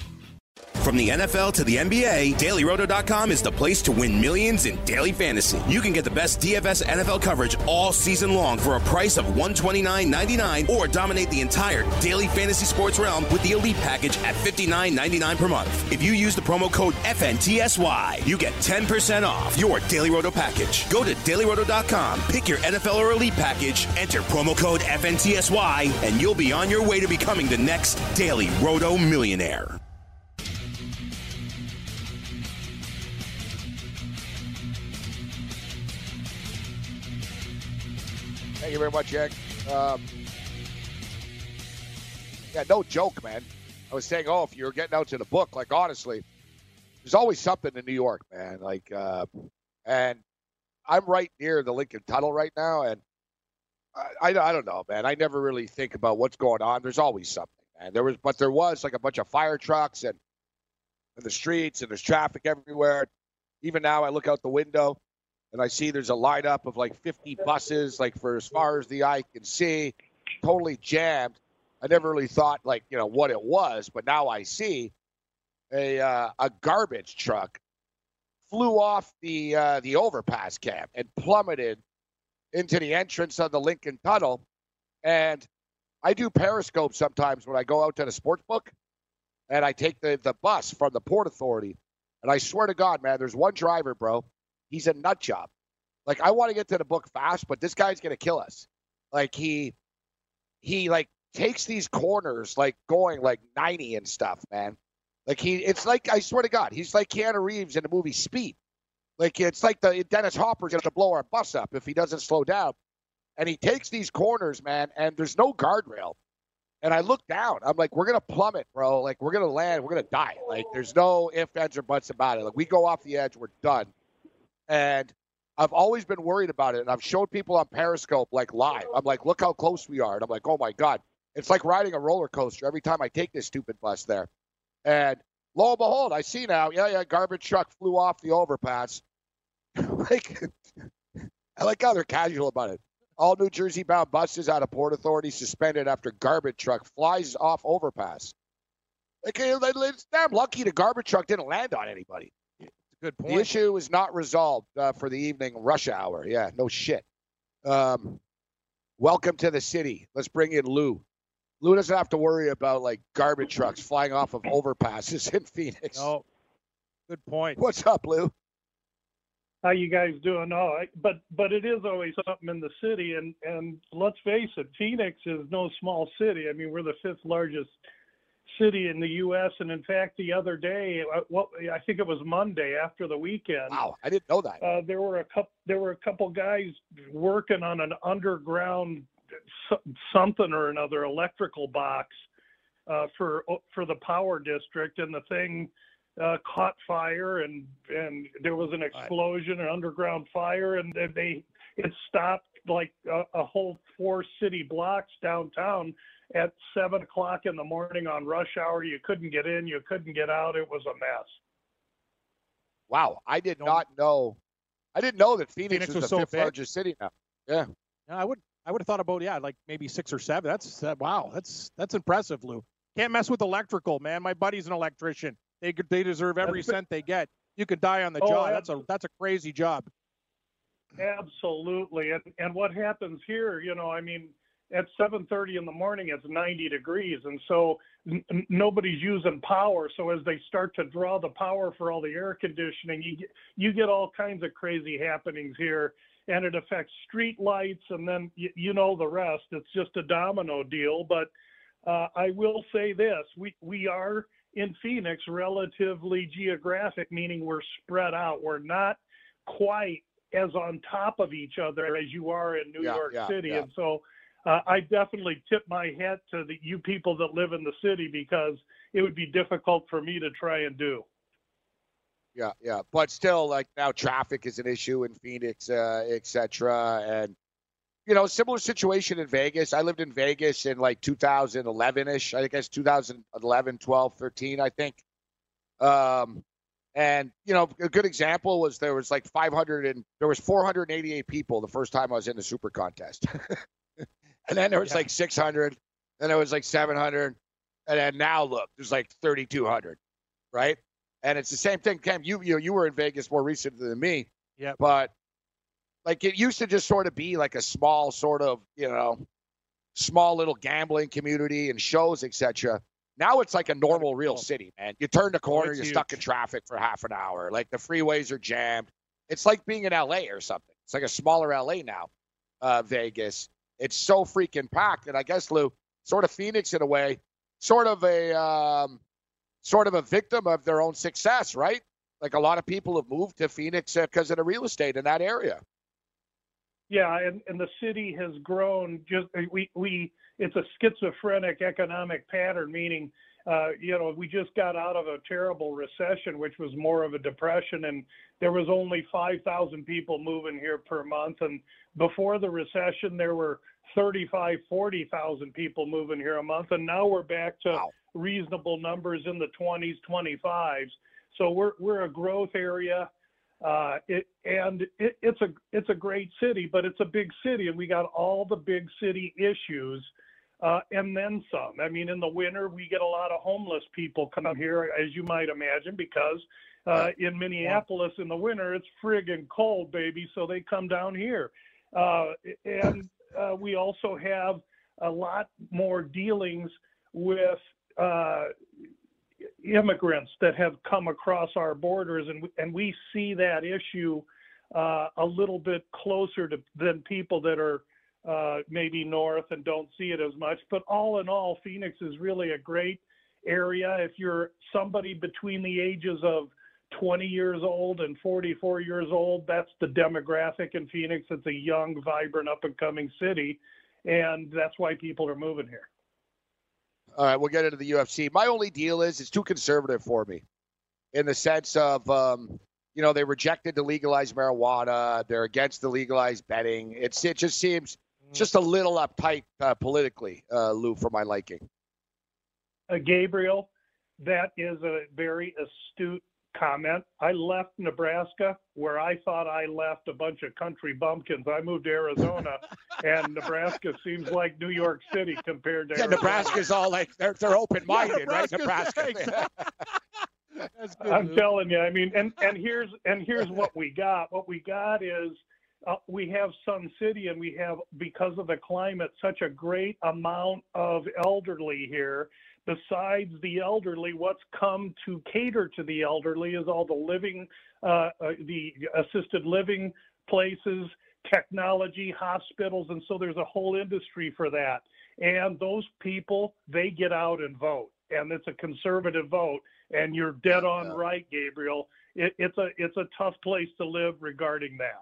From the N F L to the N B A, Daily Roto dot com is the place to win millions in daily fantasy. You can get the best D F S N F L coverage all season long for a price of one hundred twenty-nine ninety-nine, or dominate the entire daily fantasy sports realm with the Elite Package at fifty-nine ninety-nine per month. If you use the promo code F N T S Y, you get ten percent off your Daily Roto package. Go to Daily Roto dot com, pick your N F L or Elite Package, enter promo code F N T S Y, and you'll be on your way to becoming the next Daily Roto millionaire. Thank you very much, Jack. Um, yeah, no joke, man. I was saying, oh, if you were getting out to the book, like, honestly, there's always something in New York, man. Like, uh, and I'm right near the Lincoln Tunnel right now, and I, I, I don't know, man. I never really think about what's going on. There's always something, man. There was, but there was like a bunch of fire trucks and in the streets, and there's traffic everywhere. Even now, I look out the window, and I see there's a lineup of like fifty buses, like for as far as the eye can see, totally jammed. I never really thought, like, you know, what it was, but now I see a uh, a garbage truck flew off the uh, the overpass cam and plummeted into the entrance of the Lincoln Tunnel. And I do Periscope sometimes when I go out to the sports book, and I take the, the bus from the Port Authority. And I swear to God, man, there's one driver, bro. He's a nut job. Like, I want to get to the book fast, but this guy's going to kill us. Like, he, he like, takes these corners, like, going, like, ninety and stuff, man. Like, he, it's like, I swear to God, he's like Keanu Reeves in the movie Speed. Like, it's like the Dennis Hopper's going to blow our bus up if he doesn't slow down. And he takes these corners, man, and there's no guardrail. And I look down. I'm like, we're going to plummet, bro. Like, we're going to land. We're going to die. Like, there's no ifs, ands, or buts about it. Like, we go off the edge. We're done. And I've always been worried about it. And I've showed people on Periscope, like, live. I'm like, look how close we are. And I'm like, oh, my God. It's like riding a roller coaster every time I take this stupid bus there. And lo and behold, I see now, yeah, yeah, garbage truck flew off the overpass. Like, I like how they're casual about it. All New Jersey-bound buses out of Port Authority suspended after garbage truck flies off overpass. Like, it's damn lucky the garbage truck didn't land on anybody. Good point. The issue is not resolved uh, for the evening rush hour. Yeah, no shit. Um, welcome to the city. Let's bring in Lou. Lou doesn't have to worry about, like, garbage trucks flying off of overpasses in Phoenix. Oh, good point. What's up, Lou? How you guys doing? Oh, I, but but it is always something in the city, and and let's face it, Phoenix is no small city. I mean, we're the fifth largest city in the U S, and in fact, the other day, what I think it was Monday after the weekend. Wow, I didn't know that. Uh, there were a couple. There were a couple guys working on an underground something or another electrical box uh, for for the power district, and the thing uh, caught fire, and and there was an explosion, an underground fire, and they it stopped like a, a whole four city blocks downtown at seven o'clock in the morning on rush hour. You couldn't get in, you couldn't get out. It was a mess. Wow, I did not know. I didn't know that Phoenix, Phoenix was, was the so fifth big. largest city now. Yeah. Yeah, I would I would have thought about, yeah, like maybe six or seven. That's uh, wow. That's that's impressive, Lou. Can't mess with electrical, man. My buddy's an electrician. They they deserve every cent they get. You could die on the Oh, job. ab- That's a that's a crazy job. Absolutely. And and what happens here, you know, I mean, at seven thirty in the morning, it's ninety degrees. And so n- n- nobody's using power. So as they start to draw the power for all the air conditioning, you get, you get all kinds of crazy happenings here. And it affects street lights. And then, you, you know, the rest. It's just a domino deal. But uh, I will say this. We, we are in Phoenix relatively geographic, meaning we're spread out. We're not quite as on top of each other as you are in New Yeah, York yeah, City. yeah. And so uh, I definitely tip my hat to the, you people that live in the city, because it would be difficult for me to try and do. Yeah, yeah. But still, like, now traffic is an issue in Phoenix, uh, et cetera. And, you know, similar situation in Vegas. I lived in Vegas in, like, two thousand eleven-ish. I guess two thousand eleven, twelve, thirteen, I think. Um, and, you know, a good example was there was, like, five hundred and there was four hundred eighty-eight people the first time I was in the Super Contest. And then there was, Yeah. like, six hundred. Then there was, like, seven hundred. And then now, look, there's, like, thirty-two hundred, right? And it's the same thing, Cam. You you you were in Vegas more recently than me. Yeah. But like, it used to just sort of be like a small sort of, you know, small little gambling community and shows, et cetera. Now it's like a normal real city, man. You turn the corner, it's you're huge. stuck in traffic for half an hour. Like, the freeways are jammed. It's like being in L A or something. It's like a smaller L A now, uh, Vegas. It's so freaking packed. And I guess, Lou, sort of Phoenix in a way, sort of a um, sort of a victim of their own success, right? Like, a lot of people have moved to Phoenix because of the real estate in that area. Yeah, and, and the city has grown. Just we we it's a schizophrenic economic pattern, meaning uh, you know we just got out of a terrible recession, which was more of a depression, and there was only five thousand people moving here per month. And before the recession, there were thirty-five, forty thousand people moving here a month, and now we're back to wow. reasonable numbers in the twenties, twenty-fives. So we're we're a growth area. Uh, it, and it, it's a it's a great city, but it's a big city, and we got all the big city issues, uh, and then some. I mean, in the winter, we get a lot of homeless people come here, as you might imagine, because uh, in Minneapolis in the winter it's friggin' cold, baby. So they come down here, uh, and uh, we also have a lot more dealings with Uh, immigrants that have come across our borders, and and we see that issue uh, a little bit closer to than people that are uh, maybe north and don't see it as much. But all in all, Phoenix is really a great area. If you're somebody between the ages of twenty years old and forty-four years old, that's the demographic in Phoenix. It's a young, vibrant, up-and-coming city, and that's why people are moving here. All right, we'll get into the U F C. My only deal is it's too conservative for me in the sense of, um, you know, they rejected to legalize marijuana. They're against the legalized betting. It's It just seems just a little uptight uh, politically, uh, Lou, for my liking. Uh, Gabriel, that is a very astute comment. I left Nebraska where I thought I left a bunch of country bumpkins. I moved to Arizona, and Nebraska seems like New York City compared to yeah, Arizona. Nebraska's all like, they're, they're open-minded, yeah, right? Nebraska. That's good, I'm dude. telling you, I mean, and, and here's and here's what we got. What we got is uh, we have Sun City, and we have, because of the climate, such a great amount of elderly here. Besides the elderly, what's come to cater to the elderly is all the living, uh, uh, the assisted living places, technology, hospitals, and so there's a whole industry for that. And those people, they get out and vote, and it's a conservative vote. And you're dead on right, Gabriel. It, it's a it's a tough place to live regarding that.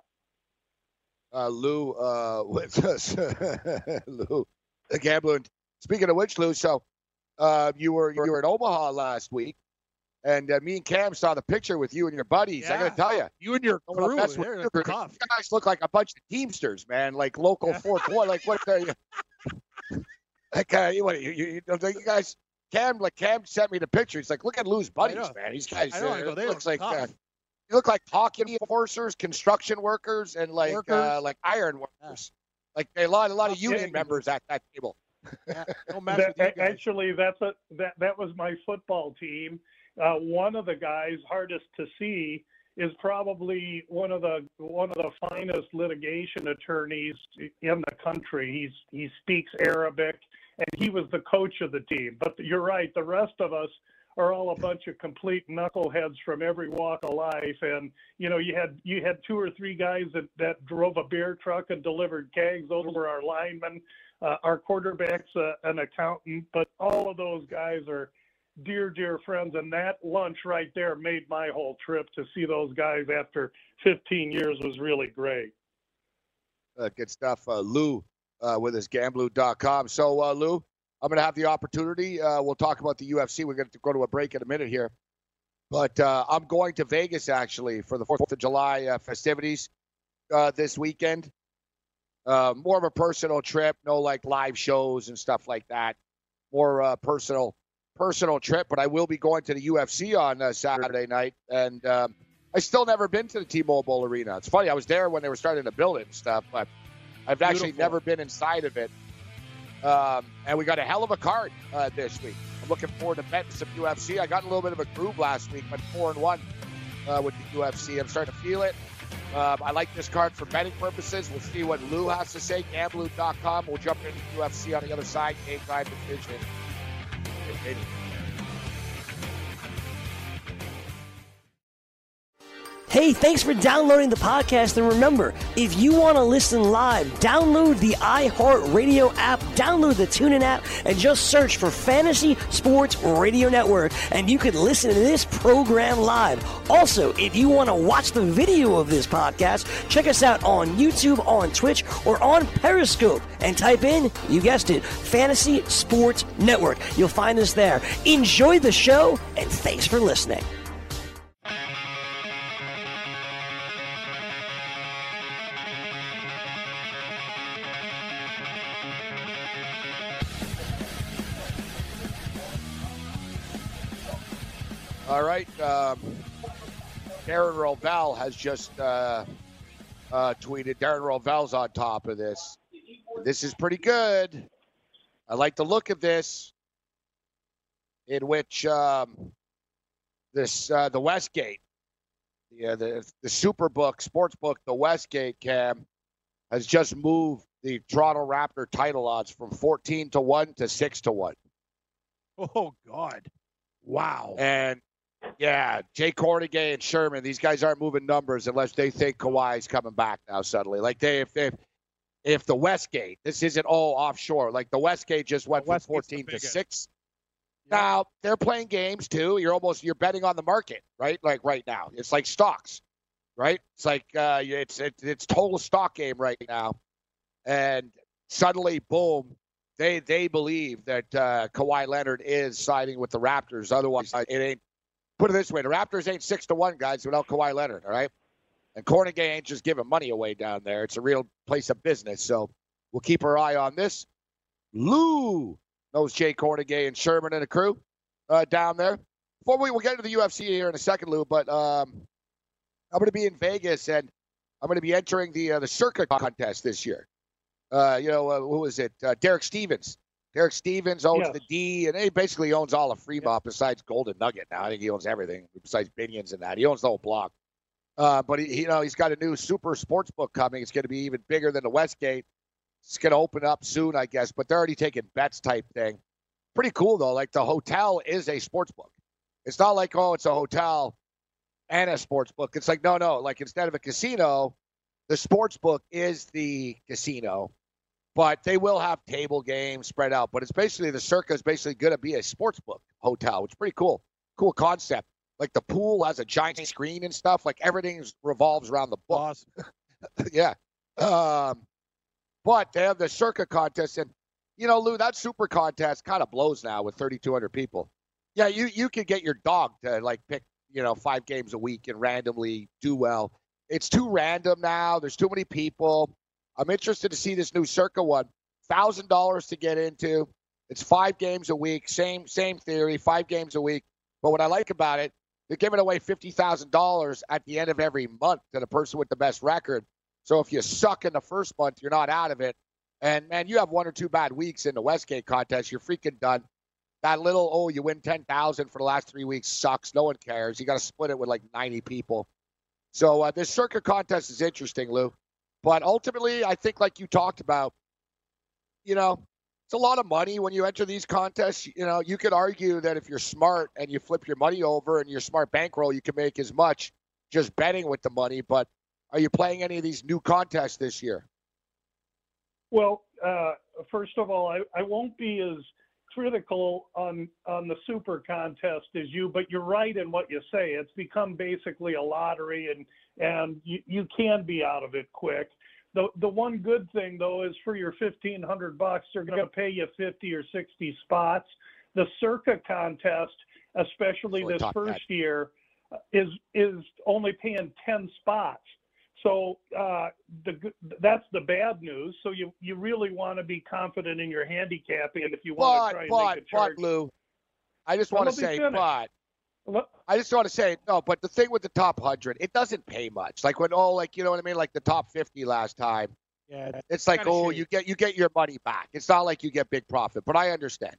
Uh, Lou, uh, with us, Lou, the gambler. Speaking of which, Lou, so. Uh, you were you were in Omaha last week, and uh, me and Cam saw the picture with you and your buddies. Yeah. I got to tell you, you and your crew, that's what you guys look like a bunch of Teamsters, man. Like local yeah. four twenty. Like what? Are you, like uh, you, what, you, you, you guys? Cam, like Cam sent me the picture. He's like, look at Lou's buddies, man. These guys. I know, uh, I go, they looks look like uh, you look like hockey enforcers, construction workers, and like uh, like iron workers. Yeah. Like a lot a lot of union members at that table. Yeah, no match that, with you guys. Actually, that's a that that was my football team. Uh, one of the guys hardest to see is probably one of the one of the finest litigation attorneys in the country. He's he speaks Arabic, and he was the coach of the team. But you're right, the rest of us are all a bunch of complete knuckleheads from every walk of life. And you know, you had you had two or three guys that that drove a beer truck and delivered kegs. Those were our linemen. Uh, our quarterback's uh, an accountant, but all of those guys are dear, dear friends. And that lunch right there made my whole trip. To see those guys after fifteen years was really great. Uh, good stuff. Uh, Lou uh, with his gamblu dot com. So, uh, Lou, I'm going to have the opportunity. Uh, we'll talk about the U F C. We're going to go to a break in a minute here. But uh, I'm going to Vegas, actually, for the fourth of July uh, festivities uh, this weekend. Uh, more of a personal trip, no like live shows and stuff like that. More uh, personal, personal trip. But I will be going to the U F C on uh, Saturday night, and um, I still never been to the T-Mobile Arena. It's funny, I was there when they were starting to build it and stuff, but I've actually Beautiful. never been inside of it. Um, and we got a hell of a card uh, this week. I'm looking forward to betting some U F C. I got a little bit of a groove last week, but four and one uh, with the U F C. I'm starting to feel it. Um, I like this card for betting purposes. We'll see what Lou has to say. gamblu dot com. We'll jump into U F C on the other side. Game time decision. Hey, thanks for downloading the podcast. And remember, if you want to listen live, download the iHeartRadio app, download the TuneIn app, and just search for Fantasy Sports Radio Network, and you can listen to this program live. Also, if you want to watch the video of this podcast, check us out on YouTube, on Twitch, or on Periscope, and type in, you guessed it, Fantasy Sports Network. You'll find us there. Enjoy the show, and thanks for listening. All right. Um, Darren Rovell has just uh, uh, tweeted. Darren Rovell's on top of this. This is pretty good. I like the look of this, in which um, this uh, the Westgate, yeah, the the Superbook sportsbook, the Westgate Cam, has just moved the Toronto Raptor title odds from fourteen to one to six to one. Oh God! Wow. And yeah, Jay Kornegay and Sherman, these guys aren't moving numbers unless they think Kawhi's coming back now suddenly. Like they, if if, if the Westgate, this isn't all offshore. Like the Westgate just went from fourteen to six. Yeah. Now they're playing games too. You're almost you're betting on the market, right? Like right now, it's like stocks, right? It's like uh, it's it, it's total stock game right now, and suddenly, boom. They they believe that uh, Kawhi Leonard is siding with the Raptors. Otherwise, it ain't. Put it this way: the Raptors ain't six to one guys without Kawhi Leonard. All right, and Kornegay ain't just giving money away down there. It's a real place of business. So we'll keep our eye on this. Lou knows Jay Kornegay and Sherman and the crew uh, down there. Before we we'll get into the U F C here in a second, Lou, but um, I'm going to be in Vegas and I'm going to be entering the uh, the Circa contest this year. Uh, you know, uh, who was it? Uh, Derek Stevens. Derek Stevens owns yes. the D, and he basically owns all of Fremont yep. besides Golden Nugget now. I think he owns everything besides Binions and that. He owns the whole block. Uh, but, he, you know, he's got a new super sports book coming. It's going to be even bigger than the Westgate. It's going to open up soon, I guess, but they're already taking bets type thing. Pretty cool, though. Like, the hotel is a sports book. It's not like, oh, it's a hotel and a sports book. It's like, no, no. Like, instead of a casino, the sports book is the casino. But they will have table games spread out. But it's basically, the Circa is basically going to be a sports book hotel, which is pretty cool. Cool concept. Like the pool has a giant screen and stuff. Like everything revolves around the book. Awesome. yeah. Um, but they have the Circa contest. And, you know, Lou, that super contest kind of blows now with thirty-two hundred people. Yeah, you, you could get your dog to, like, pick, you know, five games a week and randomly do well. It's too random now. There's too many people. I'm interested to see this new Circa one. one thousand dollars to get into. It's five games a week. Same same theory, five games a week. But what I like about it, they're giving away fifty thousand dollars at the end of every month to the person with the best record. So if you suck in the first month, you're not out of it. And, man, you have one or two bad weeks in the Westgate contest, you're freaking done. That little, oh, you win ten thousand dollars for the last three weeks sucks. No one cares. You got to split it with like ninety people. So uh, this Circa contest is interesting, Lou. But ultimately, I think like you talked about, you know, it's a lot of money when you enter these contests. You know, you could argue that if you're smart and you flip your money over and your smart bankroll, you can make as much just betting with the money. But are you playing any of these new contests this year? Well, uh, first of all, I, I won't be as critical on on the super contest as you, but you're right in what you say. It's become basically a lottery, and and you, you can be out of it quick. The the one good thing though is for your fifteen hundred bucks, they're going to pay you fifty or sixty spots. The Circa contest, especially this first year, is is only paying ten spots. So uh, the that's the bad news. So you, you really want to be confident in your handicapping, and if you want but, to try and but, make a charge. But, Lou, I just want to say, but I just want to say no. But the thing with the top hundred, it doesn't pay much. Like when oh, like you know what I mean, like the top fifty last time. Yeah, it's like oh, shady. you get you get your money back. It's not like you get big profit, but I understand.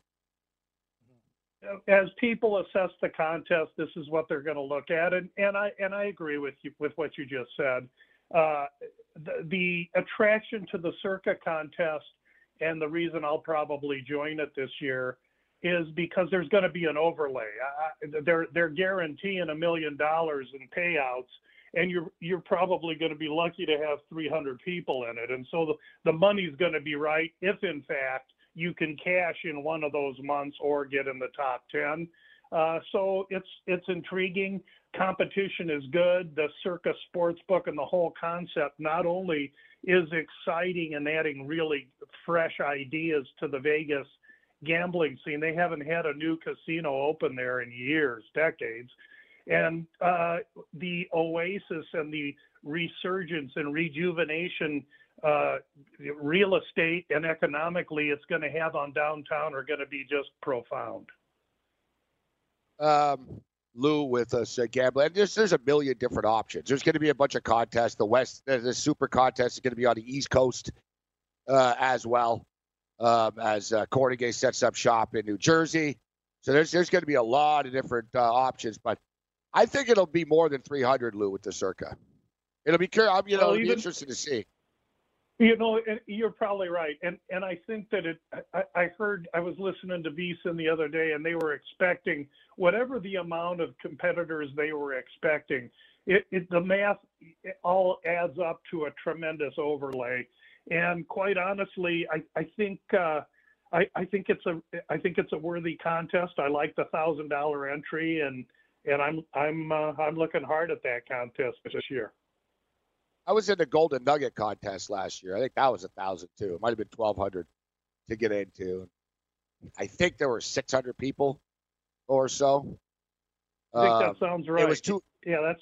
As people assess the contest, this is what they're going to look at, and and I and I agree with you with what you just said. Uh, the, the attraction to the Circa contest and the reason I'll probably join it this year is because there's going to be an overlay. I, they're they're guaranteeing a million dollars in payouts, and you're you're probably going to be lucky to have three hundred people in it. And so the, the money's going to be right if, in fact, you can cash in one of those months or get in the top ten. Uh, so it's it's intriguing. Competition is good. The Circa Sportsbook and the whole concept not only is exciting and adding really fresh ideas to the Vegas gambling scene. They haven't had a new casino open there in years, decades. And uh, the oasis and the resurgence and rejuvenation, uh, real estate and economically it's going to have on downtown are going to be just profound. Um, Lou with us, uh, gambling. There's, there's a million different options. There's going to be a bunch of contests. The West, the, the Super Contest is going to be on the East Coast uh, as well, um, as uh, Cornegay sets up shop in New Jersey. So there's there's going to be a lot of different uh, options, but I think it'll be more than three hundred, Lou, with the Circa. It'll be curious. You know, well, it'll even, be interesting to see. You know, you're probably right, and and I think that it. I, I heard I was listening to VSiN the other day, and they were expecting whatever the amount of competitors they were expecting. It, it the math it all adds up to a tremendous overlay, and quite honestly, I I think uh, I I think it's a I think it's a worthy contest. I like the thousand dollar entry, and and I'm I'm uh, I'm looking hard at that contest this year. I was in the Golden Nugget contest last year. I think that was a thousand too. It might have been twelve hundred to get into. I think there were six hundred people or so. I think um, that sounds right. It was too. Yeah, that's.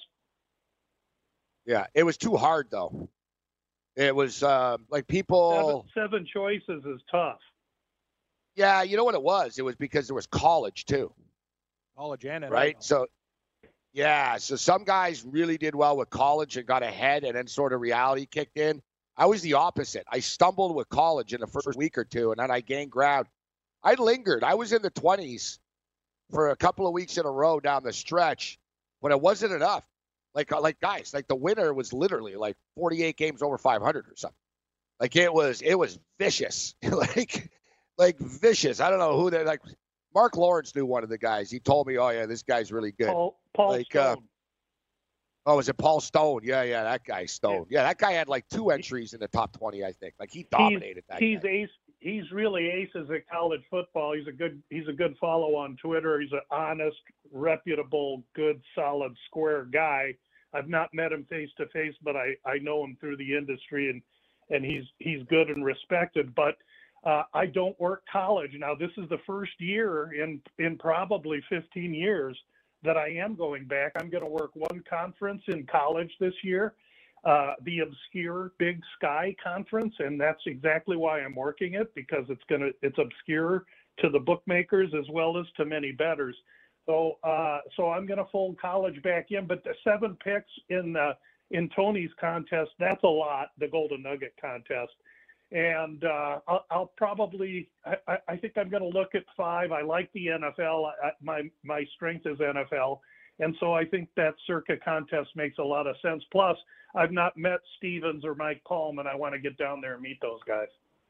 Yeah, it was too hard though. It was uh, like people. Seven, seven choices is tough. Yeah, you know what it was? It was because there was college too. College and right. So. Yeah, so some guys really did well with college and got ahead, and then sort of reality kicked in. I was the opposite. I stumbled with college in the first week or two, and then I gained ground. I lingered. I was in the twenties for a couple of weeks in a row down the stretch, but it wasn't enough. Like, like guys, like the winner was literally like forty-eight games over five hundred or something. Like it was, it was vicious, like, like vicious. I don't know who they like. Mark Lawrence knew one of the guys. He told me, "Oh yeah, this guy's really good." Paul, Paul like, Stone. Uh, oh, was it Paul Stone? Yeah, yeah, that guy Stone. Yeah. yeah, that guy had like two entries in the top twenty, I think. Like he dominated he's, that. He's guy. ace. He's really aces at college football. He's a good. He's a good follow on Twitter. He's an honest, reputable, good, solid, square guy. I've not met him face to face, but I, I know him through the industry, and and he's he's good and respected. But Uh, I don't work college. Now, this is the first year in, in probably fifteen years that I am going back. I'm going to work one conference in college this year, uh, the obscure Big Sky Conference, and that's exactly why I'm working it, because it's going to it's obscure to the bookmakers as well as to many bettors. So, uh, so I'm going to fold college back in. But the seven picks in the, in Tony's contest, that's a lot. The Golden Nugget contest. And uh, I'll, I'll probably, I, I think I'm going to look at five. I like the N F L. I, my my strength is N F L. And so I think that Circa contest makes a lot of sense. Plus, I've not met Stevens or Mike Palm, and I want to get down there and meet those guys.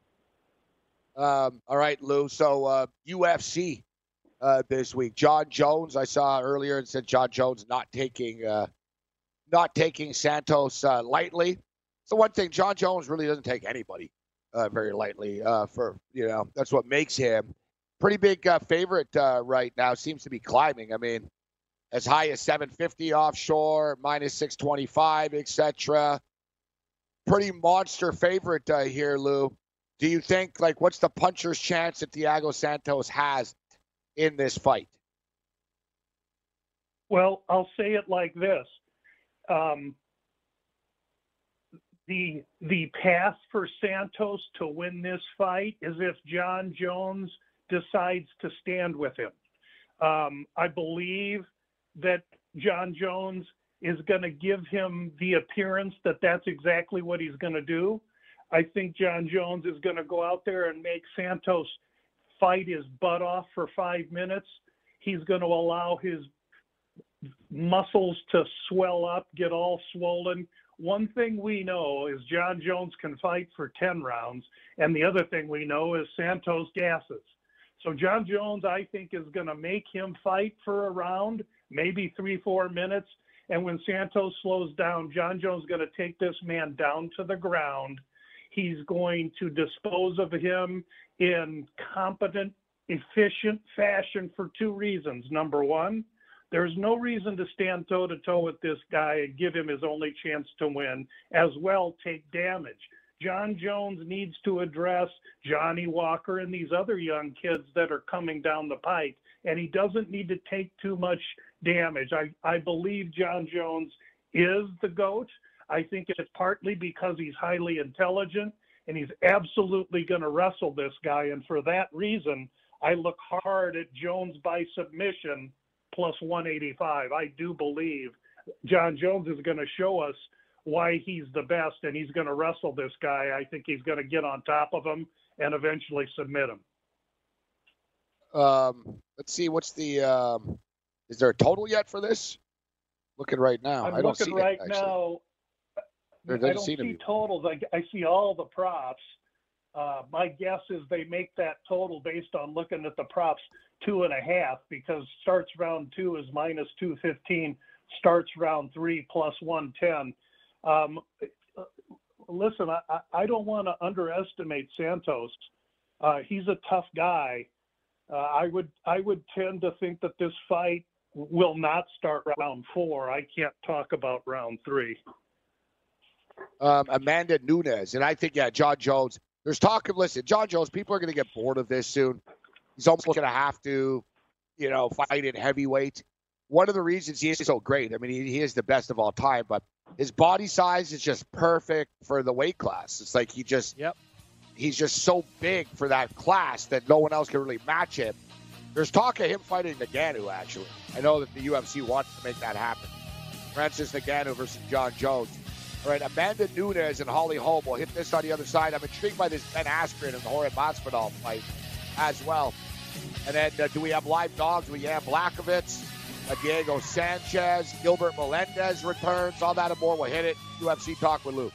Um, all right, Lou. So uh, U F C uh, this week. John Jones, I saw earlier, and said John Jones not taking uh, not taking Santos uh, lightly. So one thing, John Jones really doesn't take anybody Uh, very lightly. Uh, for you know, that's what makes him pretty big uh, favorite uh, right now. Seems to be climbing. I mean, as high as seven fifty offshore, minus six twenty-five, et cetera. Pretty monster favorite uh, here, Lou. Do you think, like, what's the puncher's chance that Thiago Santos has in this fight? Well, I'll say it like this. Um, The the path for Santos to win this fight is if John Jones decides to stand with him. Um, I believe that John Jones is going to give him the appearance that that's exactly what he's going to do. I think John Jones is going to go out there and make Santos fight his butt off for five minutes. He's going to allow his muscles to swell up, get all swollen. One thing we know is John Jones can fight for ten rounds, and the other thing we know is Santos gasses. So John Jones, I think, is going to make him fight for a round, maybe three, four minutes, And when Santos slows down, John Jones is going to take this man down to the ground. He's going to dispose of him in competent, efficient fashion for two reasons. Number one, there's no reason to stand toe-to-toe with this guy and give him his only chance to win, as well take damage. John Jones needs to address Johnny Walker and these other young kids that are coming down the pike, and he doesn't need to take too much damage. I, I believe John Jones is the GOAT. I think it's partly because he's highly intelligent, and he's absolutely going to wrestle this guy, and for that reason, I look hard at Jones by submission plus one eighty-five. I do believe John Jones is going to show us why he's the best, and he's going to wrestle this guy. I think he's going to get on top of him and eventually submit him. Um, let's see, what's the um, – is there a total yet for this? Looking right now. I'm I don't looking see right it, now. There I doesn't don't seem to see be. totals. I, I see all the props. Uh, my guess is they make that total based on looking at the props two and a half, because starts round two is minus two fifteen, starts round three plus one ten. Um, listen, I, I don't want to underestimate Santos. Uh, he's a tough guy. Uh, I would I would tend to think that this fight will not start round four. I can't talk about round three. Um, Amanda Nunes, and I think, yeah, John Jones. There's talk of, listen, John Jones, people are going to get bored of this soon. He's almost going to have to, you know, fight in heavyweight. One of the reasons he is so great, I mean, he, he is the best of all time, but his body size is just perfect for the weight class. It's like he just, yep. he's just so big for that class that no one else can really match him. There's talk of him fighting Ngannou, actually. I know that the U F C wants to make that happen. Francis Ngannou versus John Jones. All right, Amanda Nunes and Holly Holm will hit this on the other side. I'm intrigued by this Ben Askren and the Jorge Masvidal fight as well. And then uh, do we have live dogs? We have Blachowicz, uh, Diego Sanchez, Gilbert Melendez returns. All that and more. We'll hit it. U F C Talk with Luke.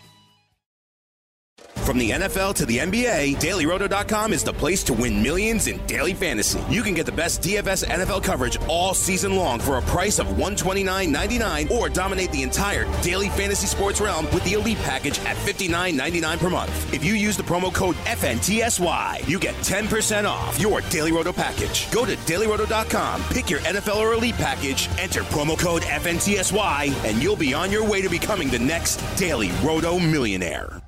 From the N F L to the N B A, Daily Roto dot com is the place to win millions in daily fantasy. You can get the best D F S N F L coverage all season long for a price of one hundred twenty-nine ninety-nine, or dominate the entire daily fantasy sports realm with the Elite package at fifty-nine ninety-nine per month. If you use the promo code F N T S Y, you get ten percent off your Daily Roto package. Go to Daily Roto dot com, pick your N F L or Elite package, enter promo code F N T S Y, and you'll be on your way to becoming the next Daily Roto millionaire.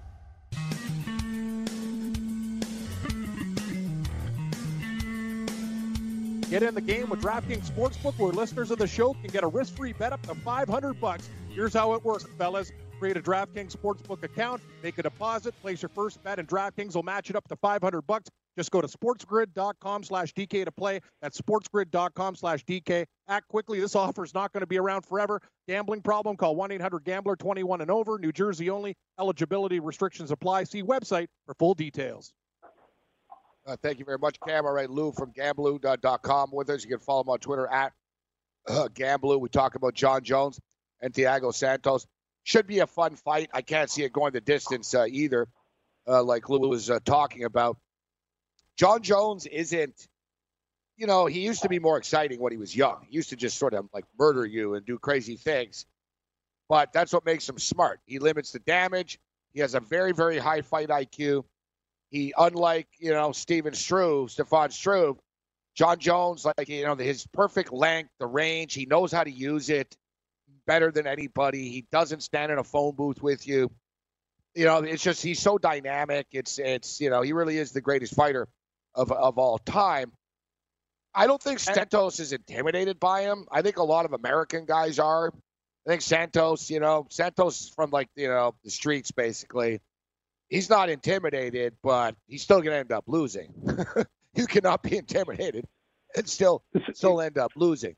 Get in the game with DraftKings Sportsbook, where listeners of the show can get a risk-free bet up to five hundred bucks. Here's how it works, fellas. Create a DraftKings Sportsbook account, make a deposit, place your first bet, and DraftKings will match it up to five hundred bucks. Just go to sportsgrid dot com slash D K to play. That's sportsgrid dot com slash D K. Act quickly. This offer is not going to be around forever. Gambling problem? Call one eight hundred gambler, twenty-one and over. New Jersey only. Eligibility restrictions apply. See website for full details. Uh, thank you very much, Cam. All right, Lou from Gamblu dot com with us. You can follow him on Twitter at uh, Gamblu. We talk about John Jones and Thiago Santos. Should be a fun fight. I can't see it going the distance uh, either, uh, like Lou was uh, talking about. John Jones isn't, you know, he used to be more exciting when he was young. He used to just sort of like murder you and do crazy things. But that's what makes him smart. He limits the damage. He has a very, very high fight I Q. He, unlike, you know, Steven Struve, Stefan Struve, John Jones, like, you know, his perfect length, the range, he knows how to use it better than anybody. He doesn't stand in a phone booth with you. You know, it's just, he's so dynamic. It's, it's, you know, he really is the greatest fighter of, of all time. I don't think Santos is intimidated by him. I think a lot of American guys are. I think Santos, you know, Santos is from, like, you know, the streets, basically. He's not intimidated, but he's still going to end up losing. You cannot be intimidated and still still end up losing.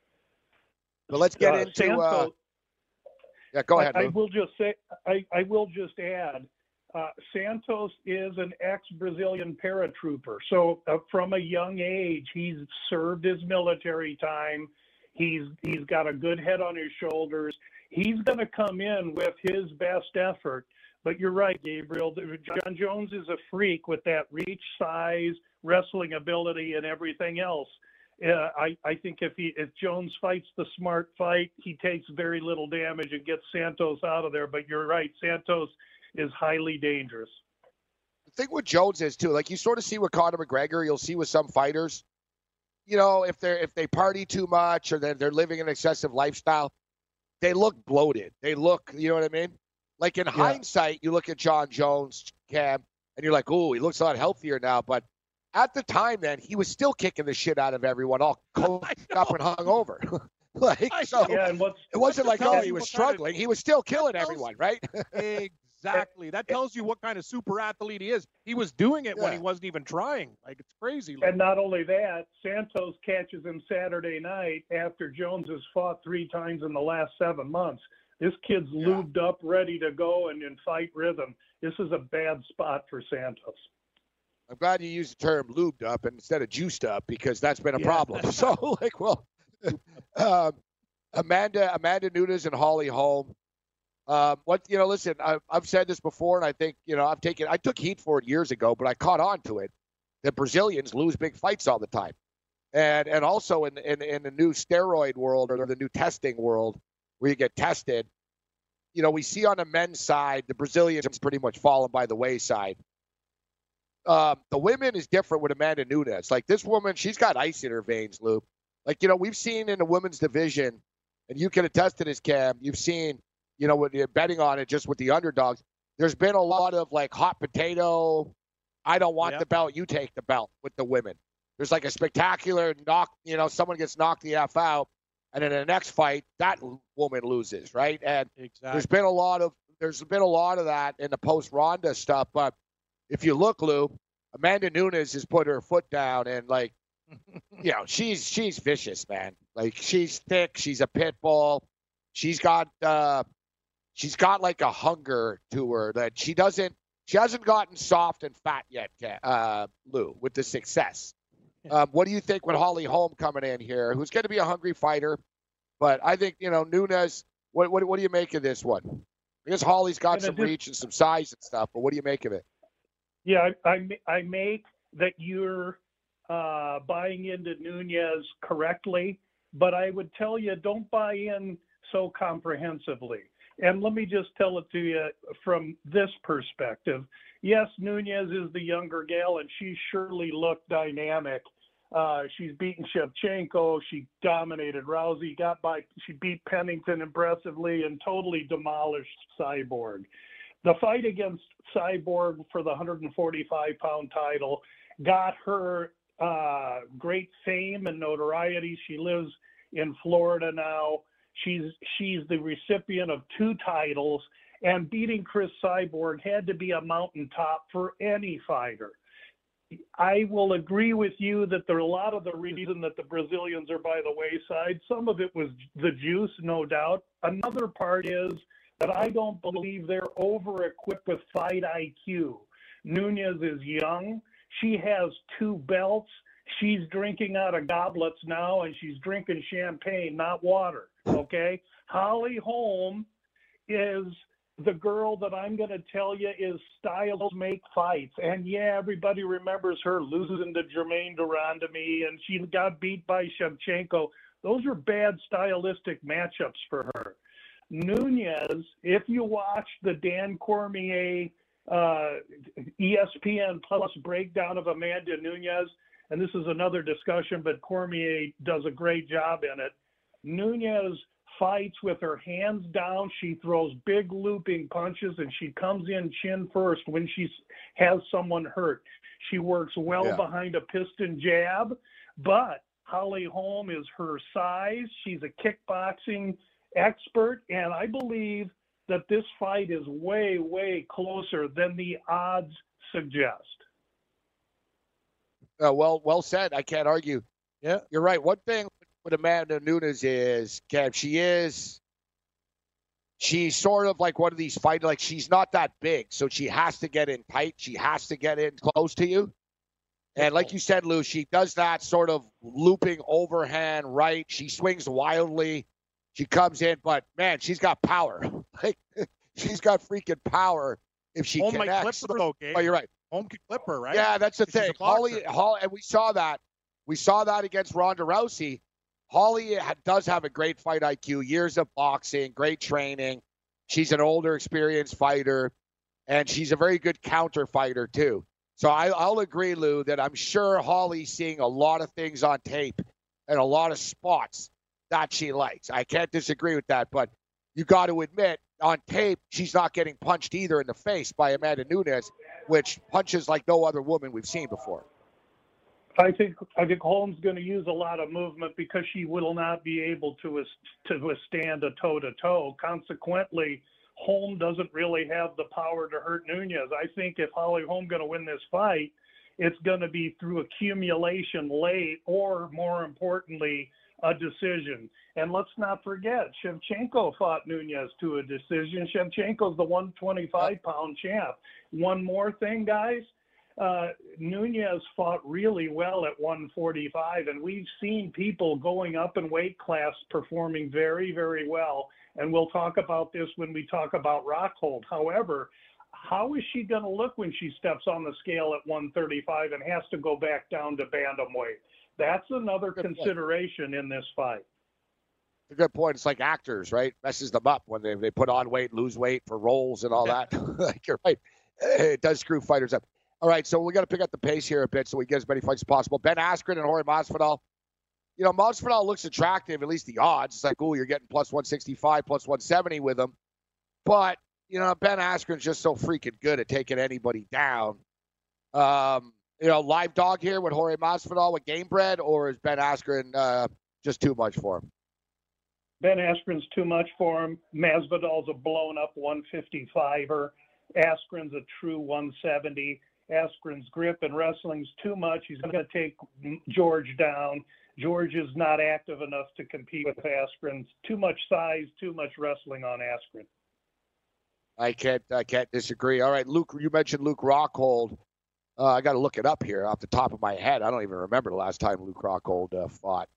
But let's get uh, into. Santos, uh, yeah, go ahead. I, I Lou. will just say. I, I will just add. Uh, Santos is an ex-Brazilian paratrooper, so uh, from a young age, he's served his military time. He's he's got a good head on his shoulders. He's going to come in with his best effort. But you're right, Gabriel. John Jones is a freak with that reach, size, wrestling ability, and everything else. Uh, I, I think if he if Jones fights the smart fight, he takes very little damage and gets Santos out of there. But you're right, Santos is highly dangerous. The thing with Jones is too, like you sort of see with Conor McGregor, you'll see with some fighters, you know, if they're if they party too much or they're they're living an excessive lifestyle, they look bloated. They look, you know what I mean? Like in yeah. hindsight, you look at John Jones, Cam, and you're like, oh, he looks a lot healthier now, but at the time, man, he was still kicking the shit out of everyone, all coked up and hung over. like, so yeah, and what's, it wasn't like, oh, he was struggling. Kind of, he was still killing everyone, right? Exactly. That tells you what kind of super athlete he is. He was doing it yeah. when he wasn't even trying. Like, it's crazy. And not only that, Santos catches him Saturday night after Jones has fought three times in the last seven months. This kid's yeah. lubed up, ready to go, and in fight rhythm. This is a bad spot for Santos. I'm glad you used the term lubed up instead of juiced up because that's been a yeah. problem. So, like, well, um, Amanda, Amanda Nunes and Holly Holm. Um, what you know? Listen, I, I've said this before, and I think you know I've taken. I took heat for it years ago, but I caught on to it. The Brazilians lose big fights all the time, and and also in in in the new steroid world or the new testing world where you get tested. You know, we see on the men's side the Brazilians pretty much fallen by the wayside. Um, the women is different with Amanda Nunes. Like this woman, she's got ice in her veins, Lou. Like, you know, we've seen in the women's division, and you can attest to this, Cam, you've seen, you know, when you're betting on it just with the underdogs, there's been a lot of like hot potato, I don't want yep. the belt, you take the belt with the women. There's like a spectacular knock, you know, someone gets knocked the F out, and in the next fight, that woman loses, right? And exactly. there's been a lot of, there's been a lot of that in the post-Ronda stuff, but if you look, Lou, Amanda Nunes has put her foot down and, like, you know, she's she's vicious, man. Like, she's thick. She's a pit bull. She's got, uh, she's got, like, a hunger to her that she doesn't, she hasn't gotten soft and fat yet, uh, Lou, with the success. Um, what do you think with Holly Holm coming in here, who's going to be a hungry fighter? But I think, you know, Nunes, what, what, what do you make of this one? I guess Holly's got some reach and some size and stuff, but what do you make of it? Yeah, I, I, I make that you're uh, buying into Nunes correctly, but I would tell you don't buy in so comprehensively. And let me just tell it to you from this perspective. Yes, Nunes is the younger gal, and she surely looked dynamic. Uh, she's beaten Shevchenko. She dominated Rousey. Got by. She beat Pennington impressively and totally demolished Cyborg. The fight against Cyborg for the one forty-five pound title got her uh, great fame and notoriety. She lives in Florida now. She's she's the recipient of two titles, and beating Chris Cyborg had to be a mountaintop for any fighter. I will agree with you that there are a lot of the reason that the Brazilians are by the wayside. Some of it was the juice, no doubt. Another part is that I don't believe they're over-equipped with fight I Q. Nunes is young. She has two belts. She's drinking out of goblets now, and she's drinking champagne, not water, okay? Holly Holm is the girl that I'm going to tell you is styles make fights. And, yeah, everybody remembers her losing to Germaine de Randamie, and she got beat by Shevchenko. Those are bad stylistic matchups for her. Nunes, if you watch the Dan Cormier uh, E S P N Plus breakdown of Amanda Nunes, and this is another discussion, but Cormier does a great job in it. Nunes fights with her hands down. She throws big looping punches, and she comes in chin first when she has someone hurt. She works well yeah. behind a piston jab, but Holly Holm is her size. She's a kickboxing expert, and I believe that this fight is way, way closer than the odds suggest. Uh, well, well said. I can't argue. Yeah, you're right. One thing with Amanda Nunes is, Kev, she is, she's sort of like one of these fighters. Like, she's not that big, so she has to get in tight. She has to get in close to you. And like you said, Lou, she does that sort of looping overhand right. She swings wildly. She comes in, but, man, she's got power. Like, she's got freaking power if she Holm connects. Might clip her, though, Gabe. Oh, you're right. Holm could clip her, right? Yeah, that's the thing. Holly, Holly, and we saw that We saw that against Ronda Rousey. Holly does have a great fight I Q, years of boxing, great training. She's an older, experienced fighter, and she's a very good counter fighter, too. So I, I'll agree, Lou, that I'm sure Holly's seeing a lot of things on tape and a lot of spots that she likes. I can't disagree with that, but you got to admit, on tape, she's not getting punched either in the face by Amanda Nunes, which punches like no other woman we've seen before. I think I think Holmes going to use a lot of movement because she will not be able to to withstand a toe-to-toe. Consequently, Holm doesn't really have the power to hurt Nunes. I think if Holly Holm going to win this fight, it's going to be through accumulation late or, more importantly, a decision. And let's not forget, Shevchenko fought Nunes to a decision. Shevchenko's the one twenty-five pound champ. One more thing, guys. Uh, Nunes fought really well at one forty-five, and we've seen people going up in weight class performing very, very well. And we'll talk about this when we talk about Rockhold. However, how is she going to look when she steps on the scale at one thirty-five and has to go back down to bantamweight? That's another good consideration point in this fight. A good point. It's like actors, right? Messes them up when they, they put on weight, lose weight for roles and all that. Like, you're right. It does screw fighters up. All right, so we got to pick up the pace here a bit so we get as many fights as possible. Ben Askren and Jorge Masvidal. You know, Masvidal looks attractive, at least the odds. It's like, oh, you're getting plus one sixty-five, plus one seventy with him. But, you know, Ben Askren's just so freaking good at taking anybody down. Um, you know, live dog here with Jorge Masvidal with Game Bread, or is Ben Askren uh, just too much for him? Ben Askren's too much for him. Masvidal's a blown-up one fifty-fiver. Askren's a true one seventy. Askren's grip and wrestling's too much. He's going to take George down. George is not active enough to compete with Askren. Too much size, too much wrestling on Askren. I can't, I can't disagree. All right, Luke, you mentioned Luke Rockhold. Uh, I got to look it up here off the top of my head. I don't even remember the last time Luke Rockhold uh, fought.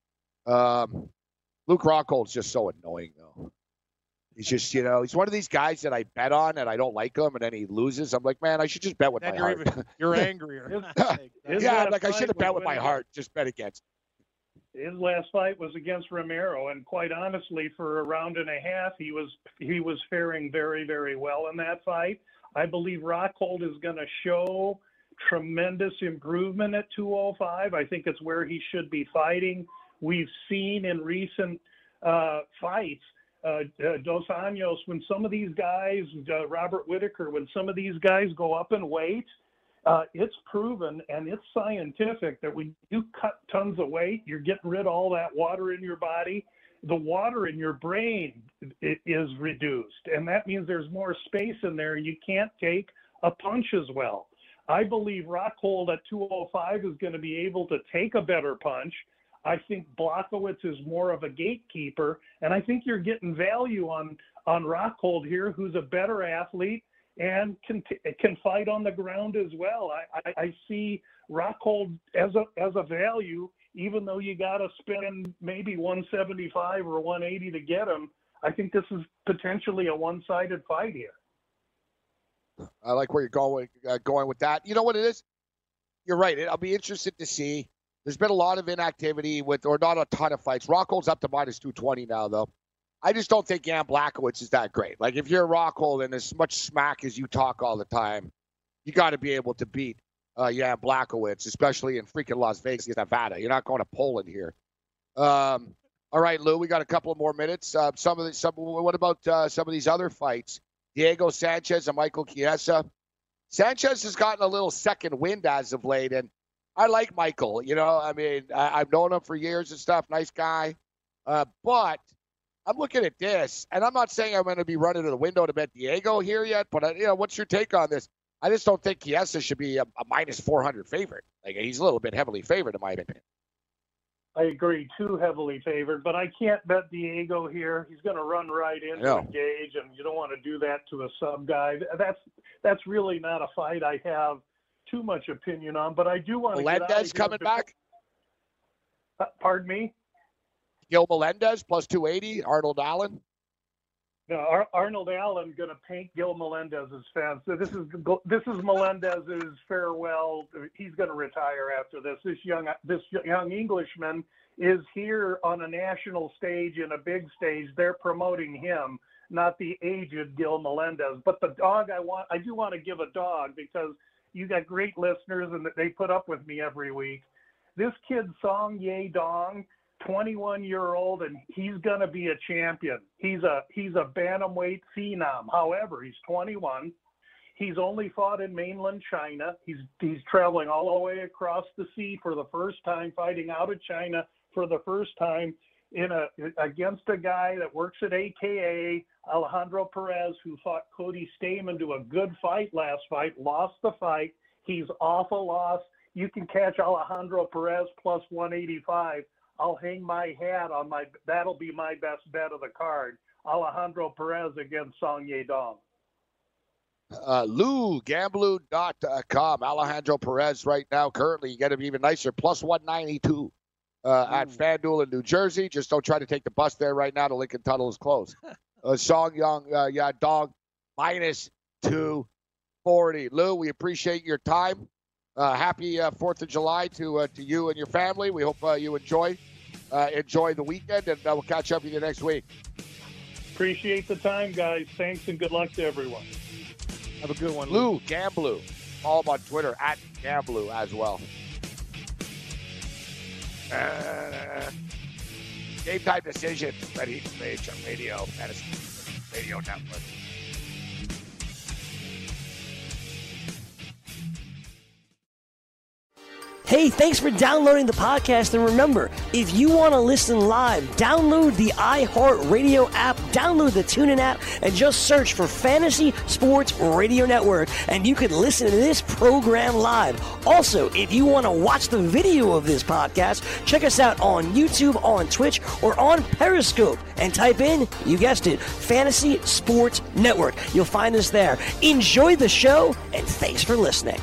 Um, Luke Rockhold's just so annoying, though. He's just, you know, he's one of these guys that I bet on and I don't like him, and then he loses. I'm like, man, I should just bet with then my you're heart. Even, you're angrier. Yeah, like I should have bet with my heart. Just bet against. His last fight was against Romero, and quite honestly, for a round and a half, he was he was faring very, very well in that fight. I believe Rockhold is going to show tremendous improvement at two oh five. I think it's where he should be fighting. We've seen in recent uh, fights. Uh, uh, Dos Anjos, when some of these guys, uh, Robert Whitaker, when some of these guys go up in weight, uh, it's proven and it's scientific that when you cut tons of weight, you're getting rid of all that water in your body. The water in your brain is reduced, and that means there's more space in there. You can't take a punch as well. I believe Rockhold at two oh five is going to be able to take a better punch. I think Blachowicz is more of a gatekeeper, and I think you're getting value on on Rockhold here, who's a better athlete and can can fight on the ground as well. I, I, I see Rockhold as a as a value, even though you got to spend maybe one seventy-five or one eighty to get him. I think this is potentially a one-sided fight here. I like where you're going uh, going with that. You know what it is? You're right. I'll be interested to see. There's been a lot of inactivity with, or not a ton of fights. Rockhold's up to minus two twenty now, though. I just don't think Jan Blachowicz is that great. Like, if you're Rockhold and as much smack as you talk all the time, you got to be able to beat uh, Jan Blachowicz, especially in freaking Las Vegas, Nevada. You're not going to Poland here. Um, all right, Lou, we got a couple of more minutes. Uh, some of the, some, what about uh, some of these other fights? Diego Sanchez and Michael Chiesa. Sanchez has gotten a little second wind as of late, and I like Michael, you know, I mean, I, I've known him for years and stuff. Nice guy. Uh, but I'm looking at this, and I'm not saying I'm going to be running to the window to bet Diego here yet, but, uh, you know, what's your take on this? I just don't think Chiesa should be a, a minus four hundred favorite. Like, he's a little bit heavily favored, in my opinion. I agree, too heavily favored, but I can't bet Diego here. He's going to run right into a Gage, and you don't want to do that to a sub guy. That's that's really not a fight I have too much opinion on, but I do want to Melendez coming before... back? Uh, pardon me? Gil Melendez plus two eighty, Arnold Allen? No, Ar- Arnold Allen going to paint Gil Melendez's fence. So this is this is Melendez's farewell. He's going to retire after this. This young this young Englishman is here on a national stage, in a big stage. They're promoting him, not the aged Gil Melendez. But the dog I want, I do want to give a dog, because you got great listeners and they put up with me every week. This kid, Song Ye Dong, twenty-one year old, and he's going to be a champion. He's a he's a bantamweight phenom. However, he's twenty-one. He's only fought in mainland China. He's he's traveling all the way across the sea for the first time, fighting out of China for the first time in a against a guy that works at A K A, Alejandro Perez, who fought Cody Stamann to a good fight last fight, lost the fight. He's off a loss. You can catch Alejandro Perez plus one eighty-five. I'll hang my hat on my, that'll be my best bet of the card. Alejandro Perez against Song Ye Dong. Uh, Lou Gamblu dot com. Alejandro Perez right now, currently, you get him even nicer, plus one ninety-two uh, at FanDuel in New Jersey. Just don't try to take the bus there right now. The Lincoln Tunnel is closed. uh, Song Young, uh, yeah, Dog, minus two forty. Lou, we appreciate your time. Uh, happy uh, fourth of July to uh, to you and your family. We hope uh, you enjoy uh, enjoy the weekend, and uh, we'll catch up with you next week. Appreciate the time, guys. Thanks, and good luck to everyone. Have a good one, Lou. Lou Gamblu. Follow him on Twitter, at Gamblu as well. Uh, game time decision. Ready to Rage on Radio, Fantasy Radio Network. Hey, thanks for downloading the podcast. And remember, if you want to listen live, download the iHeartRadio app, download the TuneIn app, and just search for Fantasy Sports Radio Network, and you can listen to this program live. Also, if you want to watch the video of this podcast, check us out on YouTube, on Twitch, or on Periscope, and type in, you guessed it, Fantasy Sports Network. You'll find us there. Enjoy the show, and thanks for listening.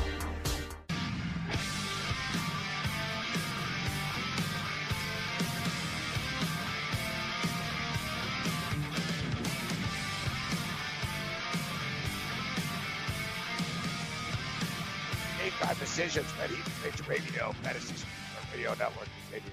Decisions, ready to Radio, Fantasy Radio Network.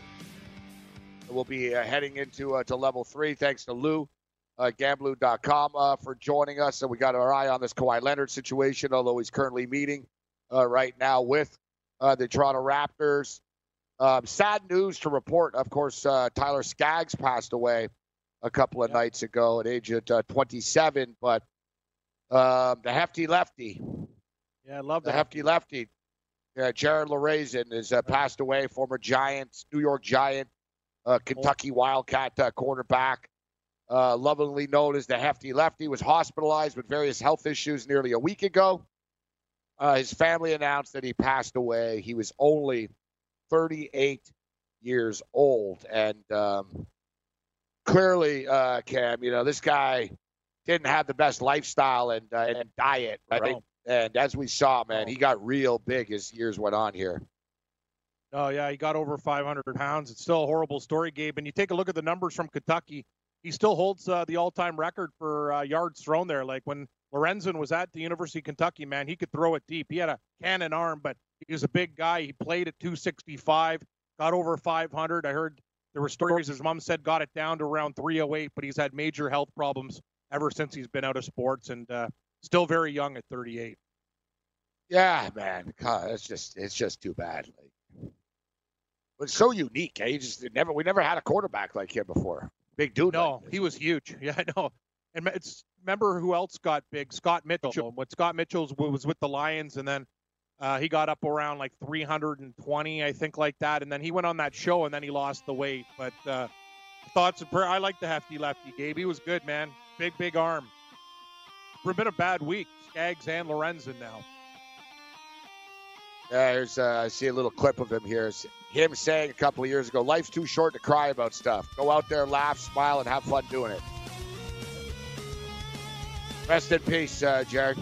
We'll be uh, heading into uh, to level three. Thanks to Lou, uh, Gamblu dot com uh, for joining us. And we got our eye on this Kawhi Leonard situation, although he's currently meeting uh, right now with uh, the Toronto Raptors. Um, sad news to report. Of course, uh, Tyler Skaggs passed away a couple of yeah. nights ago at age of uh, twenty-seven. But um, the hefty lefty. Yeah, I love the that. hefty lefty. Yeah, Jared Larazen has uh, passed away, former Giants, New York Giant, uh, Kentucky Wildcat uh, quarterback, uh, lovingly known as the Hefty Lefty, was hospitalized with various health issues nearly a week ago. Uh, his family announced that he passed away. He was only thirty-eight years old. And um, clearly, uh, Cam, you know, this guy didn't have the best lifestyle and, uh, and diet, right? right. And as we saw, man, he got real big as years went on here. Oh, yeah, he got over five hundred pounds. It's still a horrible story, Gabe. And you take a look at the numbers from Kentucky, he still holds uh, the all-time record for uh, yards thrown there. Like when Lorenzen was at the University of Kentucky, man, he could throw it deep. He had a cannon arm, but he was a big guy. He played at two sixty-five, got over five hundred. I heard there were stories his mom said got it down to around three oh eight, but he's had major health problems ever since he's been out of sports, and uh, still very young at thirty-eight. Yeah, man. God, it's just it's just too bad. Like, but it's so unique. Eh? He just never we never had a quarterback like him before. Big dude. No, like he was huge. Yeah, I know. And it's remember who else got big? Scott Mitchell. When Scott Mitchell was with the Lions, and then uh, he got up around like three hundred twenty, I think, like that. And then he went on that show, and then he lost the weight. But uh, thoughts of prayer. I like the hefty lefty, Gabe. He was good, man. Big, big arm. For a bit of bad week, Skaggs and Lorenzen now. Yeah, here's, uh, I see a little clip of him here. It's him saying a couple of years ago, life's too short to cry about stuff. Go out there, laugh, smile, and have fun doing it. Rest in peace, uh, Jared.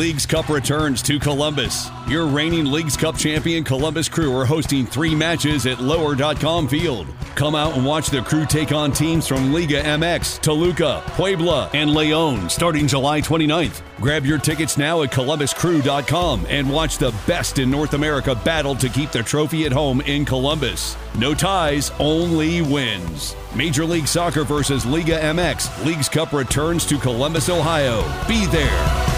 Leagues Cup returns to Columbus. Your reigning Leagues Cup champion Columbus Crew are hosting three matches at lower dot com Field. Come out and watch the Crew take on teams from Liga M X, Toluca, Puebla, and Leon starting July twenty-ninth. Grab your tickets now at columbus crew dot com and watch the best in North America battle to keep the trophy at home in Columbus. No ties, only wins. Major League Soccer versus Liga M X. Leagues Cup returns to Columbus, Ohio. Be there.